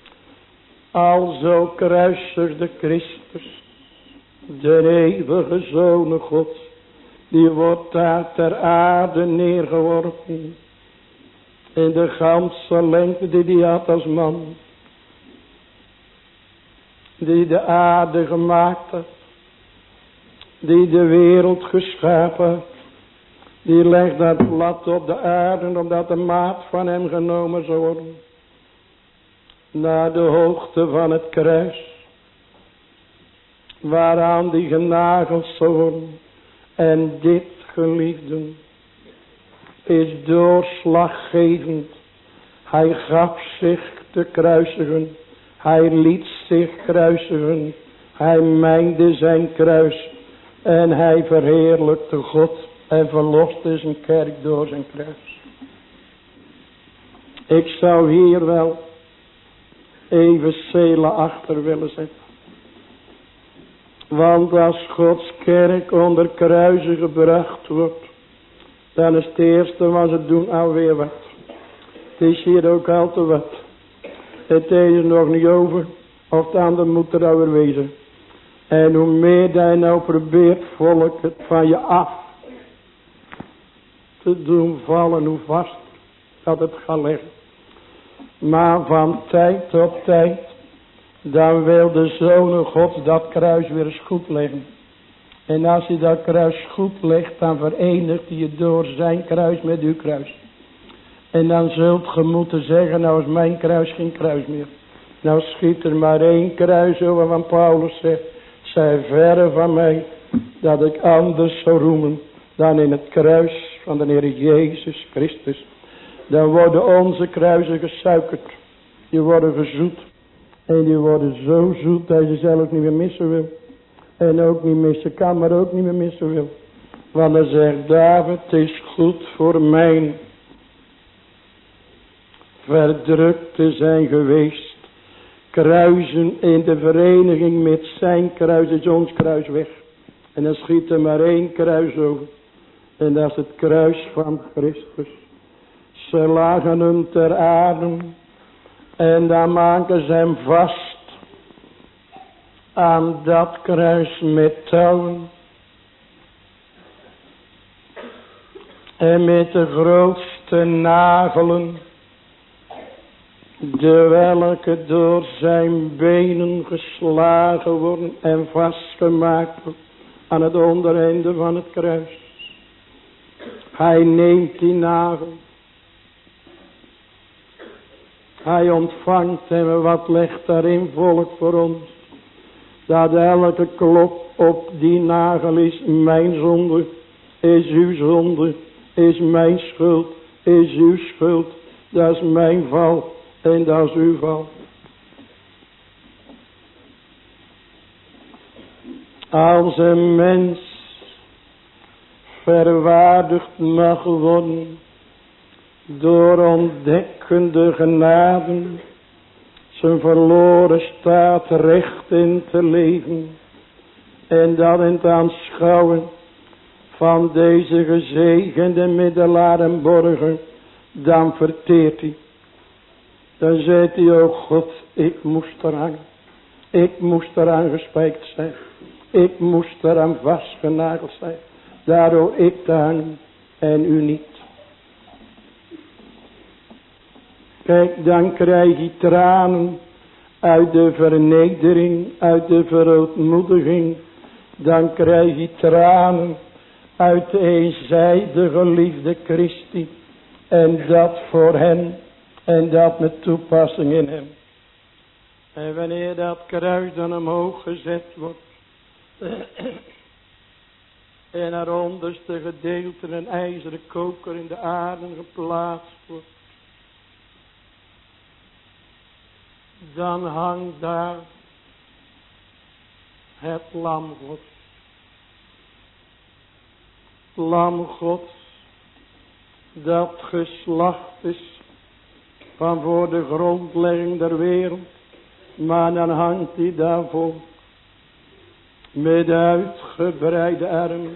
S2: Alzo kruisigde Christus, de eeuwige Zoon Gods, die wordt daar ter aarde neergeworpen. In de ganse lengte die hij had als man, die de aarde gemaakt had. Die de wereld geschapen had. Die legt dat blad op de aarde. Omdat de maat van hem genomen zou worden. Naar de hoogte van het kruis. Waaraan die genageld zou worden. En dit, geliefden, is doorslaggevend. Hij gaf zich te kruisigen. Hij liet zich kruisigen. Hij mijnde zijn kruis. En hij verheerlijkte God en verloste zijn kerk door zijn kruis. Ik zou hier wel even Sela achter willen zetten. Want als Gods kerk onder kruisen gebracht wordt, dan is het eerste wat ze doen alweer wat. Het is hier ook al te wat. Het een is nog niet over, of het ander moet er alweer wezen. En hoe meer jij nou probeert volk het van je af te doen vallen, hoe vast dat het gaat liggen. Maar van tijd tot tijd, dan wil de Zoon Gods dat kruis weer eens goed leggen. En als hij dat kruis goed legt, dan verenigt hij je door zijn kruis met uw kruis. En dan zult ge moeten zeggen, nou is mijn kruis geen kruis meer. Nou schiet er maar één kruis over, van Paulus zegt. Zij verre van mij dat ik anders zou roemen dan in het kruis van de Heer Jezus Christus. Dan worden onze kruisen gesuikerd. Die worden gezoet. En die worden zo zoet dat je zelf niet meer missen wil. En ook niet missen kan, maar ook niet meer missen wil. Want dan zegt David, het is goed voor mijn verdrukt te zijn geweest. Kruisen in de vereniging met zijn kruis is ons kruis weg. En dan schiet er maar één kruis over. En dat is het kruis van Christus. Ze lagen hem ter aarde. En dan maken ze hem vast aan dat kruis met touwen. En met de grootste nagelen. De welke door zijn benen geslagen worden en vastgemaakt worden aan het ondereinde van het kruis. Hij neemt die nagel. Hij ontvangt hem, wat legt daarin volk voor ons. Dat elke klop op die nagel is mijn zonde, is uw zonde, is mijn schuld, is uw schuld. Dat is mijn val. En dat is uw val. Als een mens verwaardigd mag worden door ontdekkende genaden, zijn verloren staat recht in te leven. En dat in het aanschouwen van deze gezegende middelaar en borger, dan verteert hij. Dan zegt hij, oh God, ik moest eraan. Ik moest eraan gespijkt zijn. Ik moest eraan vastgenageld zijn. Daardoor ik te hangen en u niet. Kijk, dan krijg je tranen uit de vernedering, uit de verootmoediging. Dan krijg je tranen uit de eenzijdige liefde Christi. En dat voor hen. En dat met toepassing in hem. En wanneer dat kruis dan omhoog gezet wordt. En naar onderste gedeelte een ijzeren koker in de aarde geplaatst wordt. Dan hangt daar het lam Gods. Lam Gods. Dat geslacht is van voor de grondlegging der wereld. Maar dan hangt hij daarvoor. Met uitgebreide armen.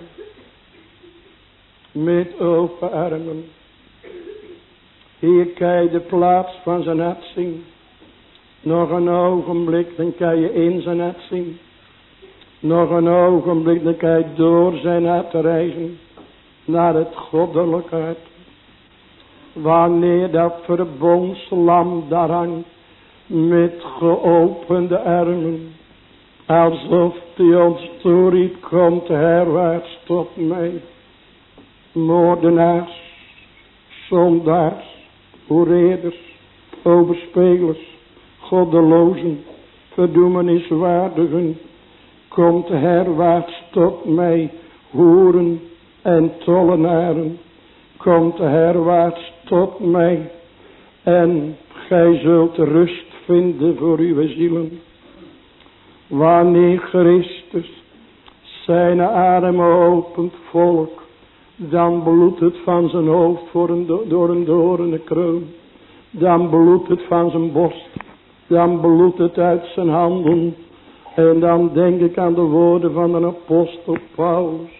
S2: Met open armen. Hier kan je de plaats van zijn hart zien. Nog een ogenblik, dan kan je in zijn hart zien. Nog een ogenblik, dan kan je door zijn hart reizen. Naar het goddelijke hart. Wanneer dat verbondslam daar hangt. Met geopende armen. Alsof hij ons toeriep, komt herwaarts tot mij. Moordenaars, zondaars, hoereerders, overspelers, goddelozen, verdoemeniswaardigen. Komt herwaarts tot mij, hoeren en tollenaren. Komt herwaarts tot mij en gij zult rust vinden voor uw zielen. Wanneer Christus zijn armen opent volk, dan bloedt het van zijn hoofd door een doornende kroon. Dan bloedt het van zijn borst, dan bloedt het uit zijn handen. En dan denk ik aan de woorden van de apostel Paulus.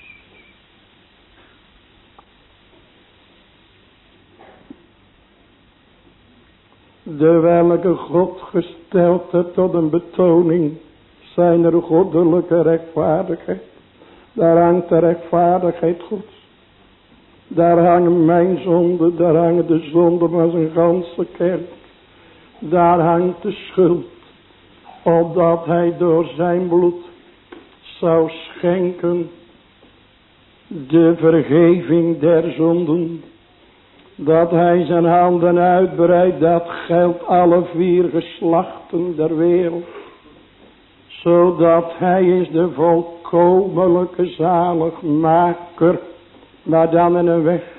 S2: De welke God gesteld heeft tot een betoning zijn er goddelijke rechtvaardigheid. Daar hangt de rechtvaardigheid Gods. Daar hangen mijn zonden, daar hangen de zonden van zijn ganse kerk. Daar hangt de schuld, opdat hij door zijn bloed zou schenken de vergeving der zonden. Dat hij zijn handen uitbreidt, dat geldt alle 4 geslachten der wereld. Zodat hij is de volkomenlijke zaligmaker, maar dan in een weg.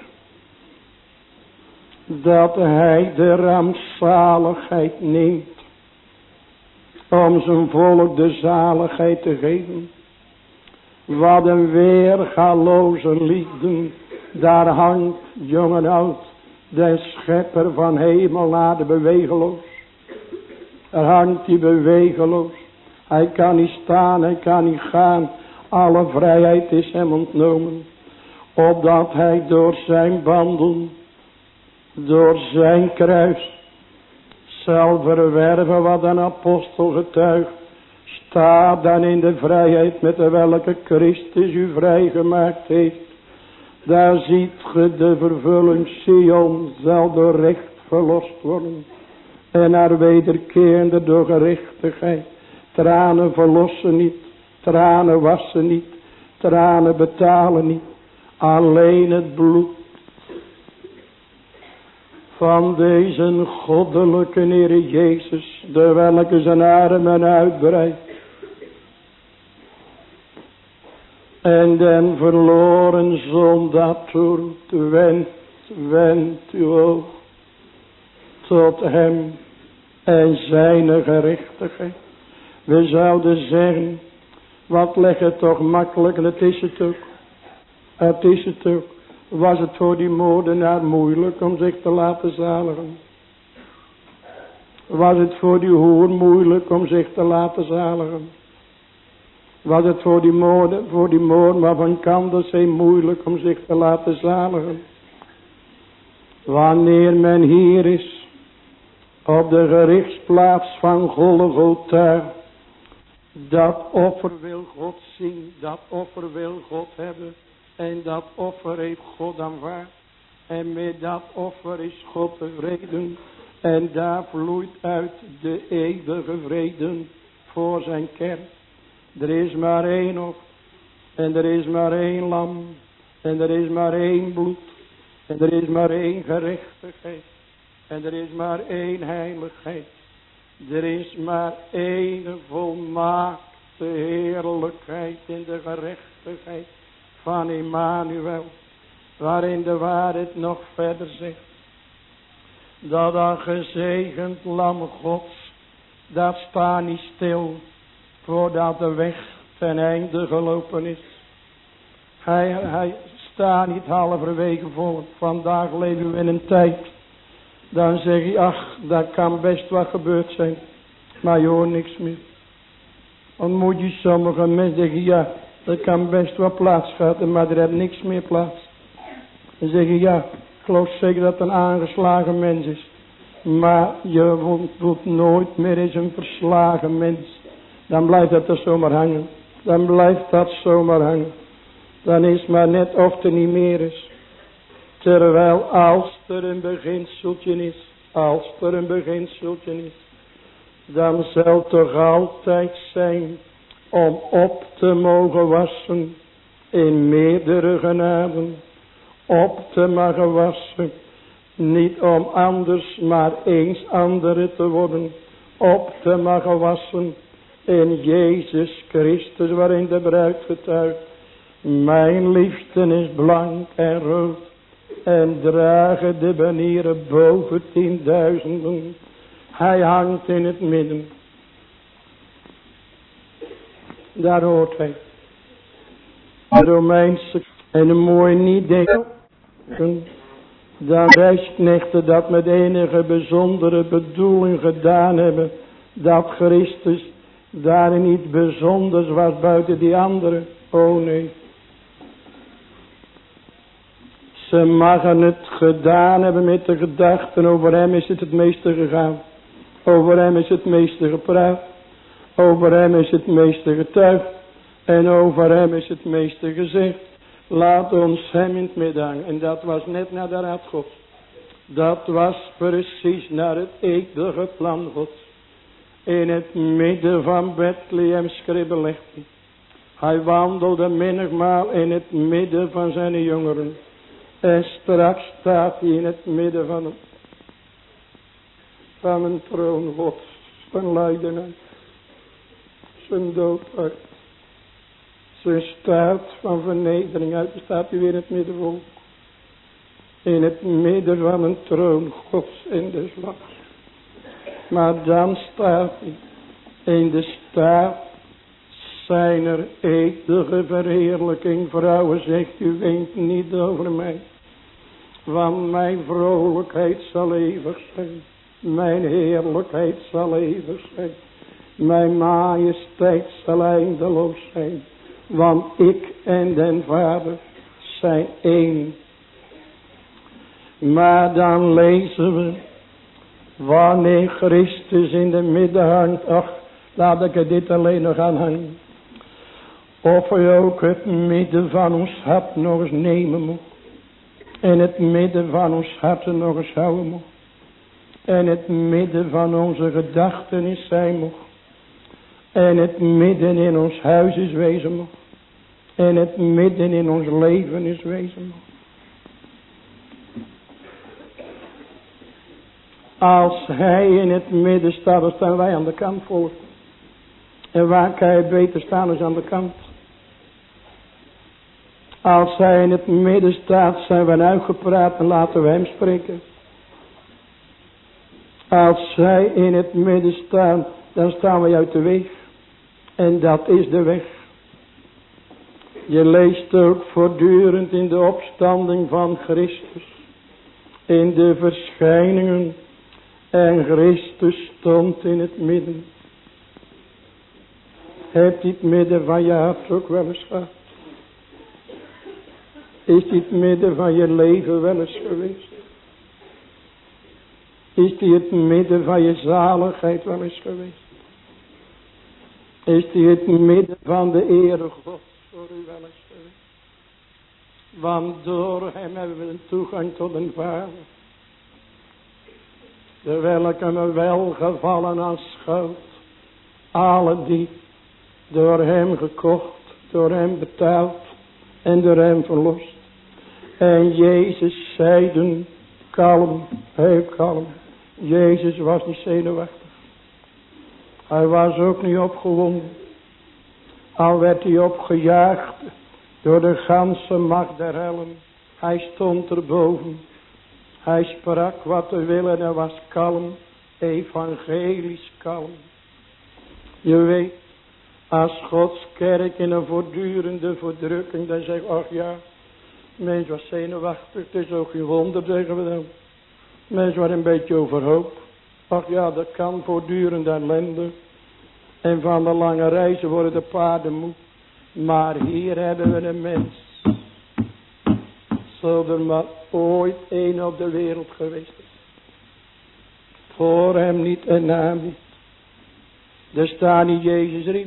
S2: Dat hij de rampzaligheid neemt, om zijn volk de zaligheid te geven. Wat een weergaloze liefde, daar hangt jong en oud, de schepper van hemel naar de bewegeloos. Daar hangt hij bewegeloos. Hij kan niet staan, hij kan niet gaan. Alle vrijheid is hem ontnomen. Opdat hij door zijn banden, door zijn kruis, zal verwerven wat een apostel getuigt. Sta dan in de vrijheid met de welke Christus u vrijgemaakt heeft. Daar ziet ge de vervulling, Sion zal door recht verlost worden. En haar wederkerende door gerechtigheid. Tranen verlossen niet, tranen wassen niet, tranen betalen niet. Alleen het bloed van deze goddelijke Heer Jezus, de welke zijn armen uitbreidt. En den verloren zondaar wendt uw oog tot hem en zijn gerechtigheid. We zouden zeggen, wat leg het toch makkelijk, en het is het ook. Het is het ook. Was het voor die moordenaar moeilijk om zich te laten zaligen? Was het voor die hoer moeilijk om zich te laten zaligen? Was het voor die moordenaar van Kandenzee moeilijk om zich te laten zaligen? Wanneer men hier is, op de gerichtsplaats van Golgotha, dat offer wil God zien, dat offer wil God hebben. En dat offer heeft God aanvaard. En met dat offer is God tevreden. En daar vloeit uit de eeuwige vrede voor zijn kerk. Er is maar één offer. En er is maar één lam. En er is maar één bloed. En er is maar één gerechtigheid. En er is maar één heiligheid. Er is maar één volmaakte heerlijkheid in de gerechtigheid van Immanuel. Waarin de waarheid nog verder zegt. Dat gezegend lam Gods, dat staat niet stil voordat de weg ten einde gelopen is. Hij staat niet halverwege vol. Vandaag leven we in een tijd. Dan zeg je, ach, dat kan best wat gebeurd zijn. Maar je hoort niks meer. Dan moet je sommige mensen zeggen, ja, er kan best wat plaats gehad, maar er heeft niks meer plaats. Dan zeg je, ja, ik geloof zeker dat het een aangeslagen mens is. Maar je voelt nooit meer eens een verslagen mens. Dan blijft dat er zomaar hangen. Dan blijft dat zomaar hangen. Dan is maar net of er niet meer is. Terwijl als er een beginseltje is, dan zal het toch altijd zijn om op te mogen wassen in meerdere genaden. Op te mogen wassen, niet om anders maar eens andere te worden. Op te mogen wassen in Jezus Christus, waarin de bruid getuigt. Mijn liefde is blank en rood en dragen de banieren boven 10.000. Hij hangt in het midden. Daar hoort hij. De Romeinse en een mooi niet denken. Dan reisknechten dat met enige bijzondere bedoeling gedaan hebben. Dat Christus daarin niet bijzonders was buiten die anderen. Oh nee. Ze mogen het gedaan hebben met de gedachten. Over hem is het meeste gegaan. Over hem is het meeste gepraat. Over hem is het meeste getuigd. En over hem is het meeste gezegd. Laat ons hem in het midden hangen. En dat was net naar de raad Gods. Dat was precies naar het eeuwige plan Gods. In het midden van Bethlehem belegd. Hij wandelde menigmaal in het midden van zijn jongeren. En straks staat hij in het midden van een troon Gods. Zijn lijden uit. Zijn dood uit. Zijn staat van vernedering uit. Staat hij weer in het midden vol. In het midden van een troon Gods in de slag. Maar dan staat hij in de staat zijner eeuwige verheerlijking. Vrouwen, zegt u, weent niet over mij. Want mijn vrolijkheid zal eeuwig zijn. Mijn heerlijkheid zal eeuwig zijn. Mijn majesteit zal eindeloos zijn. Want ik en den Vader zijn één. Maar dan lezen we. Wanneer Christus in de midden hangt. Ach, laat ik er dit alleen nog aan hangen. Of hij ook het midden van ons hart nog eens nemen moet. En het midden van ons hart nog eens houden moet. En het midden van onze gedachtenis zijn moet. En het midden in ons huis is wezen moet. En het midden in ons leven is wezen moet. Als hij in het midden staat, dan staan wij aan de kant voor. En waar kan hij beter staan als aan de kant? Als hij in het midden staat, zijn we uitgepraat en laten we hem spreken. Als hij in het midden staat, dan staan we uit de weg. En dat is de weg. Je leest ook voortdurend in de opstanding van Christus. In de verschijningen. En Christus stond in het midden. Hebt hij het midden van je hart ook wel eens gehad? Is hij het midden van je leven wel eens geweest? Is hij het midden van je zaligheid wel eens geweest? Is hij het midden van de Ere God voor u wel eens geweest? Want door hem hebben we een toegang tot een Vader. De welke me welgevallen aan schuld. Alle die door hem gekocht, door hem betaald en door hem verlost. En Jezus zeiden kalm, heel kalm. Jezus was niet zenuwachtig. Hij was ook niet opgewonden. Al werd hij opgejaagd door de ganse macht der hellen. Hij stond erboven. Hij sprak wat te willen en was kalm. Evangelisch kalm. Je weet, als Gods kerk in een voortdurende verdrukking, dan zegt, ach ja, mens was zenuwachtig, het is ook geen wonder, zeggen we dan. Mens was een beetje overhoop. Ach ja, dat kan voortdurend ellende. En van de lange reizen worden de paarden moe. Maar hier hebben we een mens. Zo er maar ooit één op de wereld geweest is. Voor hem niet en na hem niet. Er staat niet Jezus riep.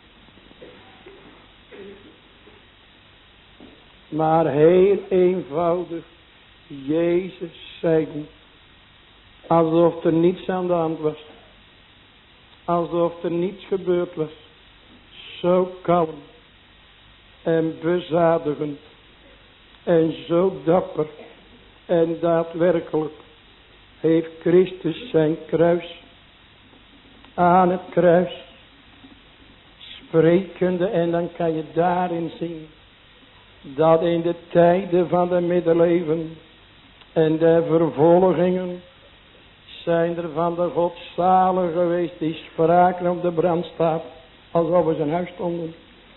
S2: Maar heel eenvoudig. Jezus zei. Alsof er niets aan de hand was. Alsof er niets gebeurd was. Zo kalm. En bezadigend. En zo dapper. En daadwerkelijk. Heeft Christus zijn kruis. Aan het kruis. Sprekende. En dan kan je daarin zien. Dat in de tijden van de middeleeuwen. En de vervolgingen. Zijn er van de godzalen geweest. Die spraken op de brandstapel. Alsof we zijn huis stonden.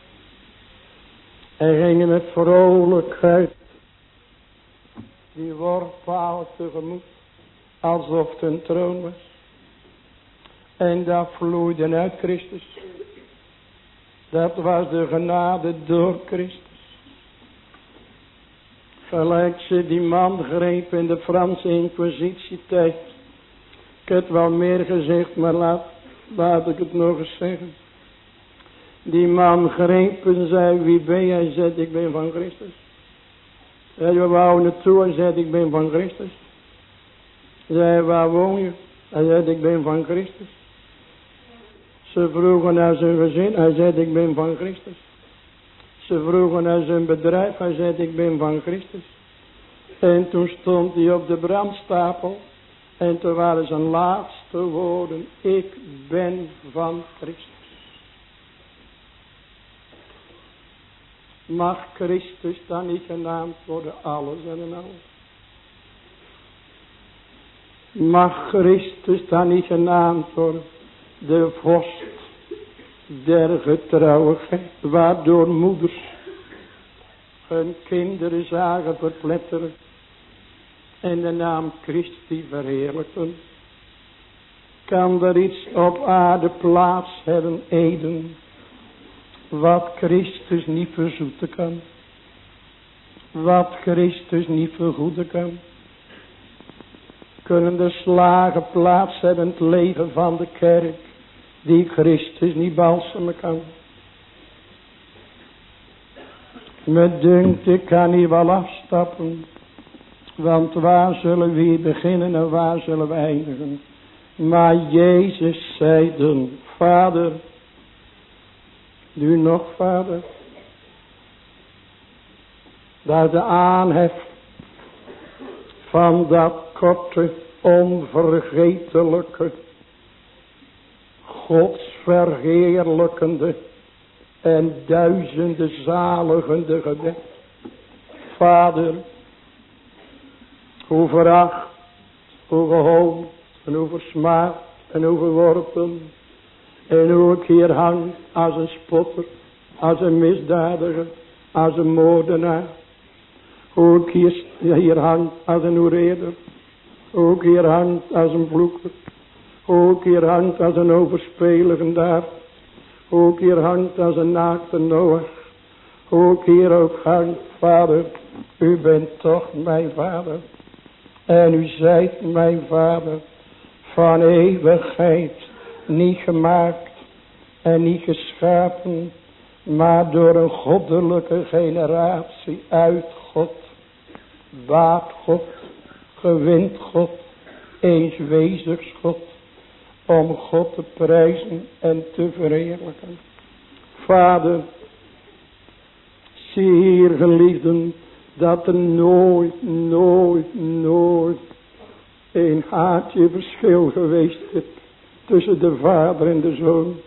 S2: En gingen met vrolijkheid. Die worpaal tegemoet. Alsof het een troon was. En dat vloeide uit Christus. Dat was de genade door Christus. Gelijk ze die man greep in de Franse inquisitietijd. Ik heb het wel meer gezegd, maar laat ik het nog eens zeggen. Die man greep en zei, wie ben jij? Hij zei, ik ben van Christus. Zei, we wou naartoe? Hij zei, ik ben van Christus. Zei, waar woon je? Hij zei, ik ben van Christus. Ze vroegen naar zijn gezin. Hij zei, ik ben van Christus. Ze vroegen naar zijn bedrijf. Hij zei, ik ben van Christus. En toen stond hij op de brandstapel. En toen waren zijn laatste woorden. Ik ben van Christus. Mag Christus dan niet genaamd worden alles en in alles? Mag Christus dan niet genaamd worden de vorst der getrouwigheid, waardoor moeders hun kinderen zagen verpletteren en de naam Christi verheerlijken? Kan er iets op aarde plaats hebben, Eden, wat Christus niet verzoeten kan? Wat Christus niet vergoeden kan? Kunnen er slagen plaats hebben in het leven van de kerk, die Christus niet balsemen kan? Me dunkt, ik kan hier wel afstappen, want waar zullen we hier beginnen en waar zullen we eindigen? Maar Jezus zeide, Vader, nu nog Vader, dat de aanhef van dat korte, onvergetelijke, godsverheerlijkende en duizenden zaligende gebed. Vader, hoe veracht, hoe gehoond en hoe versmaad en hoe verworpen. En hoe ik hier hang als een spotter, als een misdadiger, als een moordenaar. Hoe ik hier hang als een hoereerder, Ook hier hangt als een vloeker. Ook hier hangt als een overspelige daar. Ook hier hangt als een naakte Noach. Ook hier ook hangt, Vader, u bent toch mijn Vader. En u zijt mijn Vader van eeuwigheid, niet gemaakt en niet geschapen, maar door een goddelijke generatie uit God, baat God, gewint God, eens wezigs God, om God te prijzen en te verheerlijken. Vader, zie hier geliefden, dat er nooit een haartje verschil geweest is tussen de Vader en de Zoon.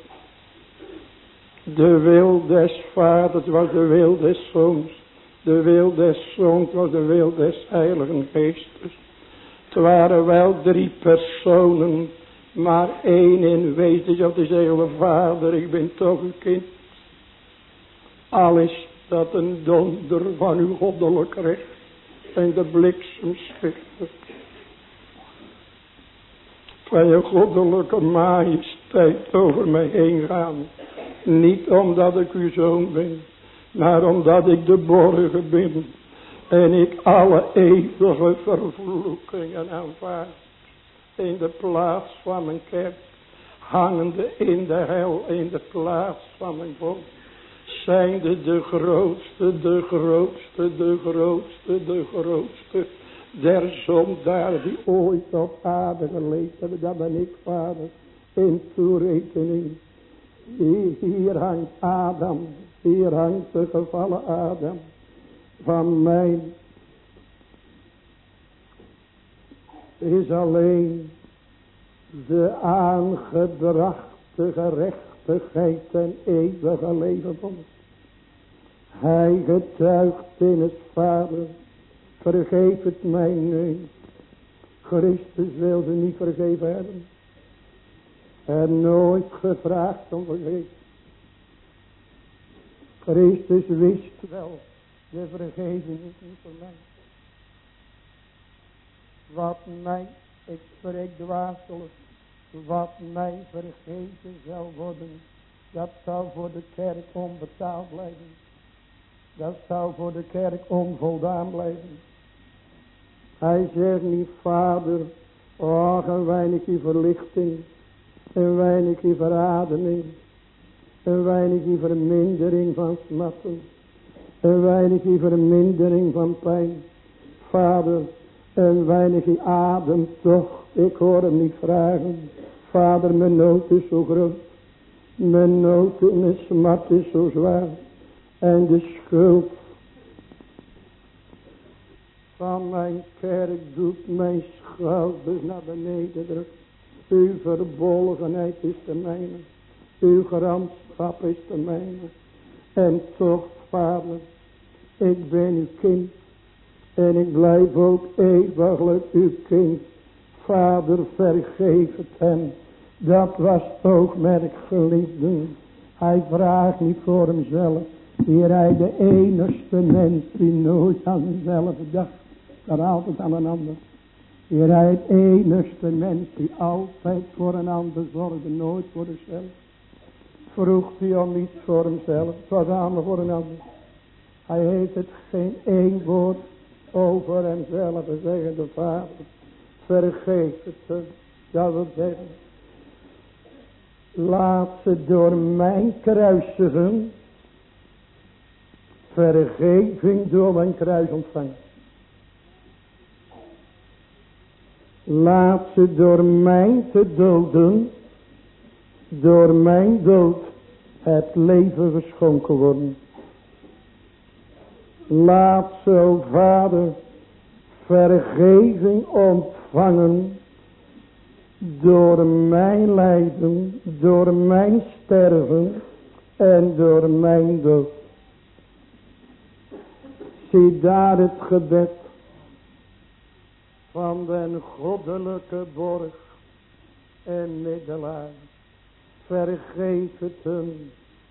S2: De wil des Vaders was de wil des Zoons. De wil des Zoons was de wil des Heiligen Geestes. Het waren wel 3 personen, maar 1 in wezen. Je te zeggen, Vader, ik ben toch uw kind. Al is dat een donder van uw goddelijk recht en de bliksemschichten van je goddelijke majesteit over mij heen gaan. Niet omdat ik uw zoon ben, maar omdat ik de borgen ben en ik alle eeuwige vervloekingen aanvaard. In de plaats van mijn kerk, hangende in de hel, in de plaats van mijn volk. Zijnde de grootste der zondaren die ooit op aarde geleefd hebben. Dat ben ik, Vader, in toerekening. Hier hangt Adam, hier hangt de gevallen Adam van mij. Is alleen de aangebrachte gerechtigheid en eeuwige leven van ons. Hij getuigt in het Vader, vergeef het mij nu. Christus wil ze niet vergeven hebben. En nooit gevraagd om vergeving. Christus wist wel, de vergeving is niet voor mij. Wat mij, ik spreek dwaselijk, wat mij vergeven zou worden, dat zou voor de kerk onbetaald blijven. Dat zou voor de kerk onvoldaan blijven. Hij zegt niet, Vader, oh, een weinigje verlichting, een weinigje verademing, een weinigje vermindering van smatten, een weinigje vermindering van pijn. Vader, een weinigje adem toch, ik hoor hem niet vragen. Vader, mijn nood is zo groot, mijn nood en mijn smart is zo zwaar. En de schuld van mijn kerk doet mijn schouders naar beneden drukken. Uw verbolgenheid is de mijne. Uw gramschap is de mijne. En toch, Vader, ik ben uw kind. En ik blijf ook eeuwiglijk uw kind. Vader, vergeef het hem. Dat was het oogmerk, geliefden. Hij vraagt niet voor hemzelf. Hier hij de enigste mens die nooit aan zichzelf dacht, maar altijd aan een ander. Hier hij het enigste mens die altijd voor een ander zorgde, nooit voor zichzelf. Vroeg hij om niets voor hemzelf, het was allemaal voor een ander. Hij heeft het geen één woord over hemzelf te zeggen, de Vader. Vergeef het hem, dat wil zeggen. Laat ze door mijn kruisigen vergeving door mijn kruis ontvangen. Laat ze door mijn te doden, door mijn dood, het leven geschonken worden. Laat ze, o Vader, vergeving ontvangen door mijn lijden, door mijn sterven en door mijn dood. Zie daar het gebed van den goddelijke borg en middelaar. Vergeef het hem.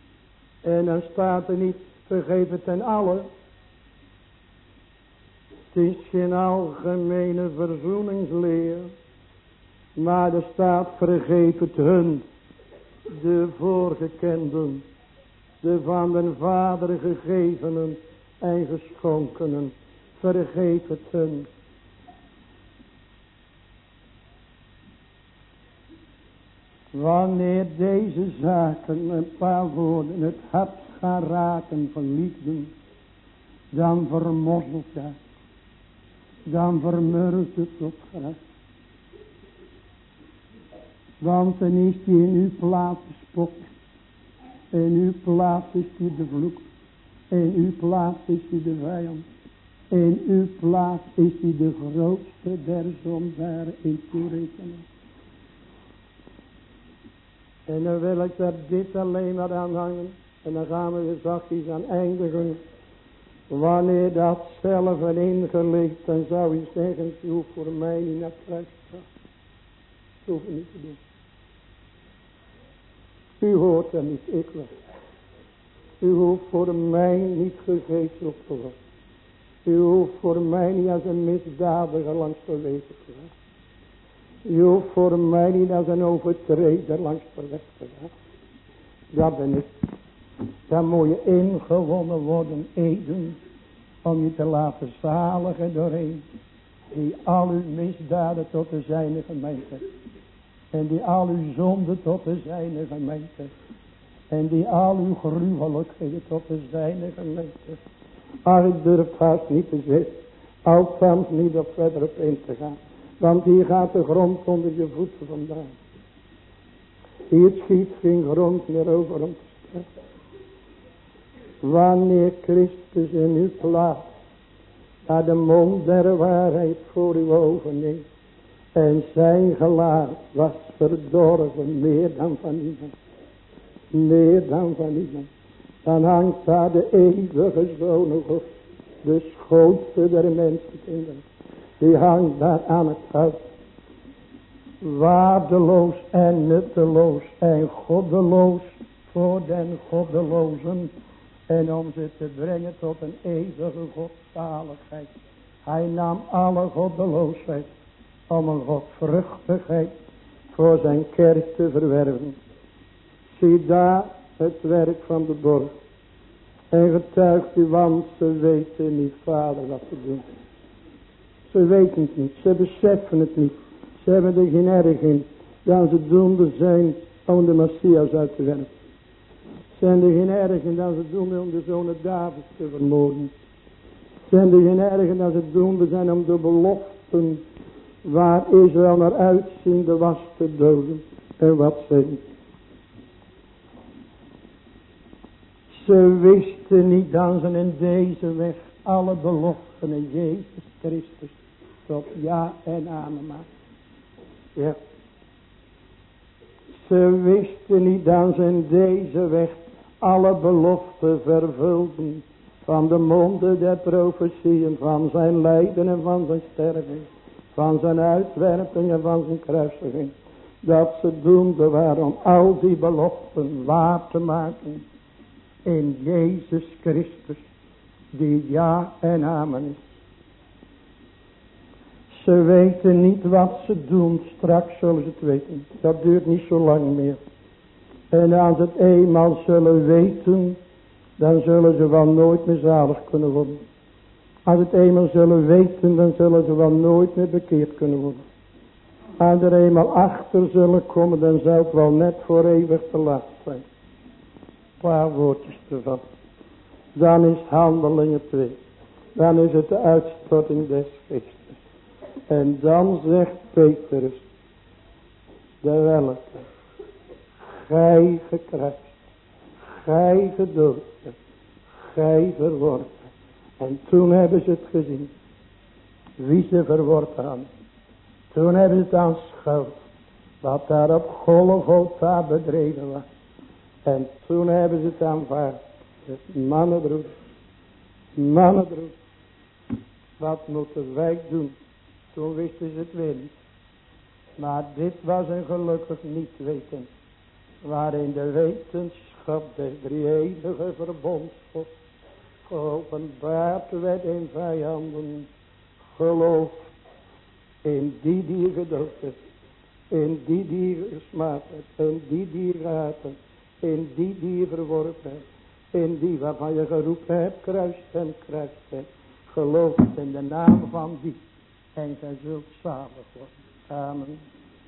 S2: En dan staat er niet, vergeef het ten allen. Het is geen algemene verzoeningsleer. Maar er staat vergeef het hun. De voorgekenden. De van den Vader gegevenen en geschonkenen. Vergeef het hun. Wanneer deze zaken, een paar woorden, het hart gaan raken van liefde, dan vermorzelt dat. Dan vermurft het tot gras. Want dan is die in uw plaats de spot. In uw plaats is die de vloek. In uw plaats is die de vijand. In uw plaats is die de grootste der zondaren in toerekening. En dan wil ik daar dit alleen maar aan hangen. En dan gaan we weer zachtjes aan eindigen. Wanneer dat zelf een ingelegd, dan zou je zeggen, je hoeft voor mij niet naar het kruis te gaan. Dat hoef je niet te doen. U hoort er niet, ik wel. U hoeft voor mij niet gegezeld te worden. U hoeft voor mij niet als een misdadiger langs de weg te gaan. U hoeft voor mij niet als een overtreder langs de weg te gaan. Dat ben ik. Dan moet je ingewonnen worden, Eden, om je te laten zaligen doorheen. Die al uw misdaden tot de zijne gemeente. En die al uw zonden tot de zijne gemeente. En die al uw gruwelijkheden tot de zijne gemeente. Ach, ik durf haast niet te zeggen. Althans niet op verder op in te gaan. Want hier gaat de grond onder je voeten vandaan. Hier schiet geen grond meer over om te sterven. Wanneer Christus in uw plaats naar de mond der waarheid voor uw ogen neemt. En zijn gelaat was verdorven meer dan van iemand. Meer dan van iemand. Dan hangt daar de eeuwige Zoon op. De schoonste der mensenkinderen. Die hangt daar aan het hout. Waardeloos en nutteloos en goddeloos voor den goddelozen. En om ze te brengen tot een eeuwige godzaligheid. Hij nam alle goddeloosheid om een godvruchtigheid voor zijn kerk te verwerven. Zie daar het werk van de borg. En getuigt u, want ze weten niet, Vader, wat te doen. Ze weten het niet, ze beseffen het niet. Ze hebben er geen erg in, dan ze doende zijn om de Messias uit te werpen. Ze hebben er geen erg in, dan ze doende om de zoon Davids te vermoorden. Ze hebben er geen erg in, dan ze doende zijn om de beloften waar Israël naar uitziende was te doden. En wat zijn. Ze wisten niet dat ze in deze weg alle beloften in Jezus Christus tot ja en amen maken. Ja. Ze wisten niet dat ze in deze weg alle beloften vervulden van de monden der profetieën, van zijn lijden en van zijn sterving, van zijn uitwerping en van zijn kruisiging. Dat ze doende waren om al die beloften waar te maken in Jezus Christus, die ja en amen is. Ze weten niet wat ze doen, straks zullen ze het weten. Dat duurt niet zo lang meer. En als het eenmaal zullen weten, dan zullen ze wel nooit meer zalig kunnen worden. Als het eenmaal zullen weten, dan zullen ze wel nooit meer bekeerd kunnen worden. Als er eenmaal achter zullen komen, dan zal het wel net voor eeuwig te laat zijn. Een paar woordjes ervan. Dan is Handelingen 2. Dan is het de uitstorting des geestes. En dan zegt Petrus, de welke, gij gekruist, gij gedood, gij verworpen. En toen hebben ze het gezien, wie ze verworpen hadden. Toen hebben ze het aanschouwd, wat daar op Golgotha bedreven was. En toen hebben ze het aanvaard. Dus mannenbroeders, wat moeten wij doen? Toen wisten ze het weer niet. Maar dit was een gelukkig niet weten. Waarin de wetenschap des drie-eeuwige verbonds geopenbaard werd in vijanden. geloof in die gedood heeft, in die gesmaakt heeft, in die gehaat heeft, in die verworpen heeft, in die waarvan je geroepen hebt, kruist hem. Geloof in de naam van die en gij zult zalig worden. Amen.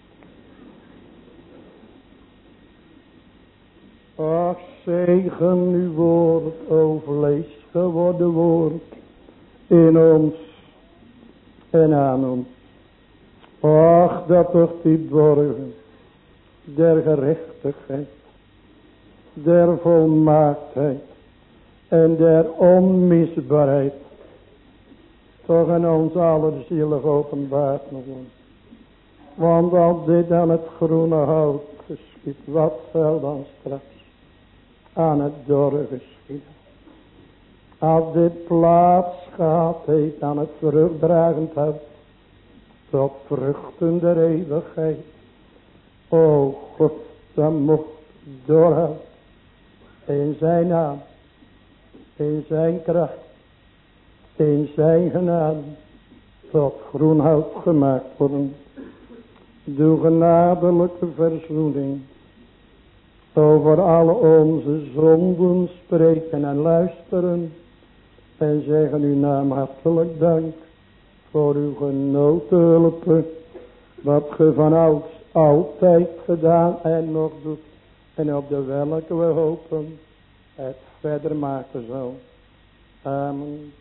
S2: Ach, zegen uw woord, o vlees geworden woord, in ons en aan ons. Ach, dat toch die borgen der gerechtigheid, der volmaaktheid en der onmisbaarheid toch in ons aller zielig openbaard nog wordt. Want als dit aan het groene hout geschiet, wat zal dan straks aan het dorre geschieden? Als dit plaats gehad heeft aan het vruchtdragend hout, tot vruchten der eeuwigheid. O God, dan mocht doorhouden in zijn naam, in zijn kracht, in zijn genade, tot groen hout gemaakt worden. Doe genadelijke verzoening over alle onze zonden spreken en luisteren en zeggen uw naam hartelijk dank voor uw genoten hulpen, wat ge van ouds altijd gedaan en nog doet en op de welke we hopen het verder maken zal. Amen.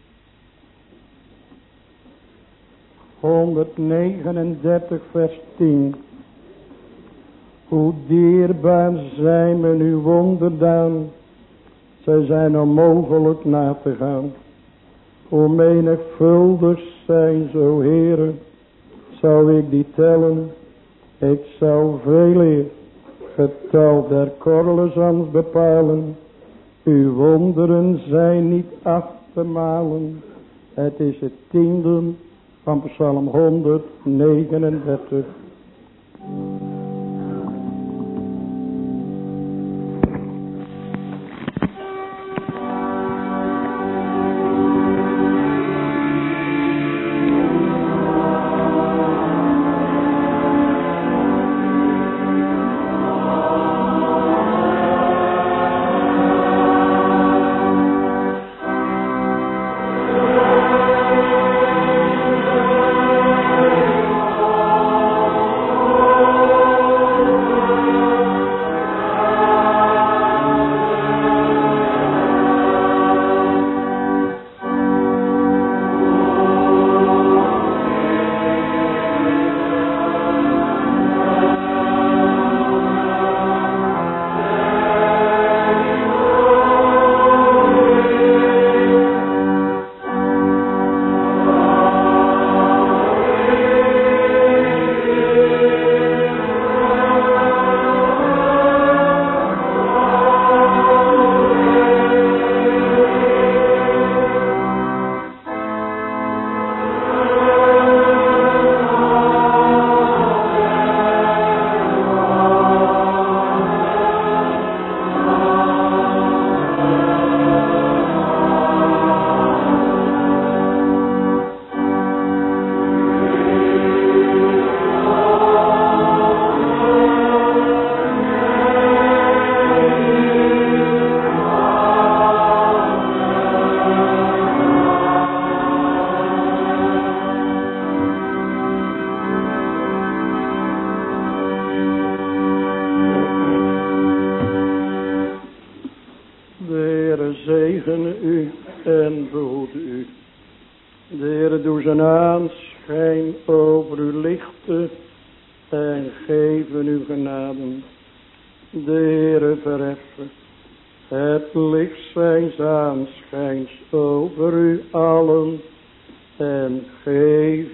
S2: 139 vers 10. Hoe dierbaar zijn men uw wonderdaan, zij zijn onmogelijk na te gaan. Hoe menigvuldig zijn zo Heere, zou ik die tellen, ik zou veel eer getal der korlenzans bepalen. Uw wonderen zijn niet af te malen. Het is het 10e van Psalm 139.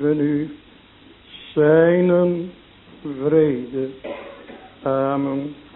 S2: Amen.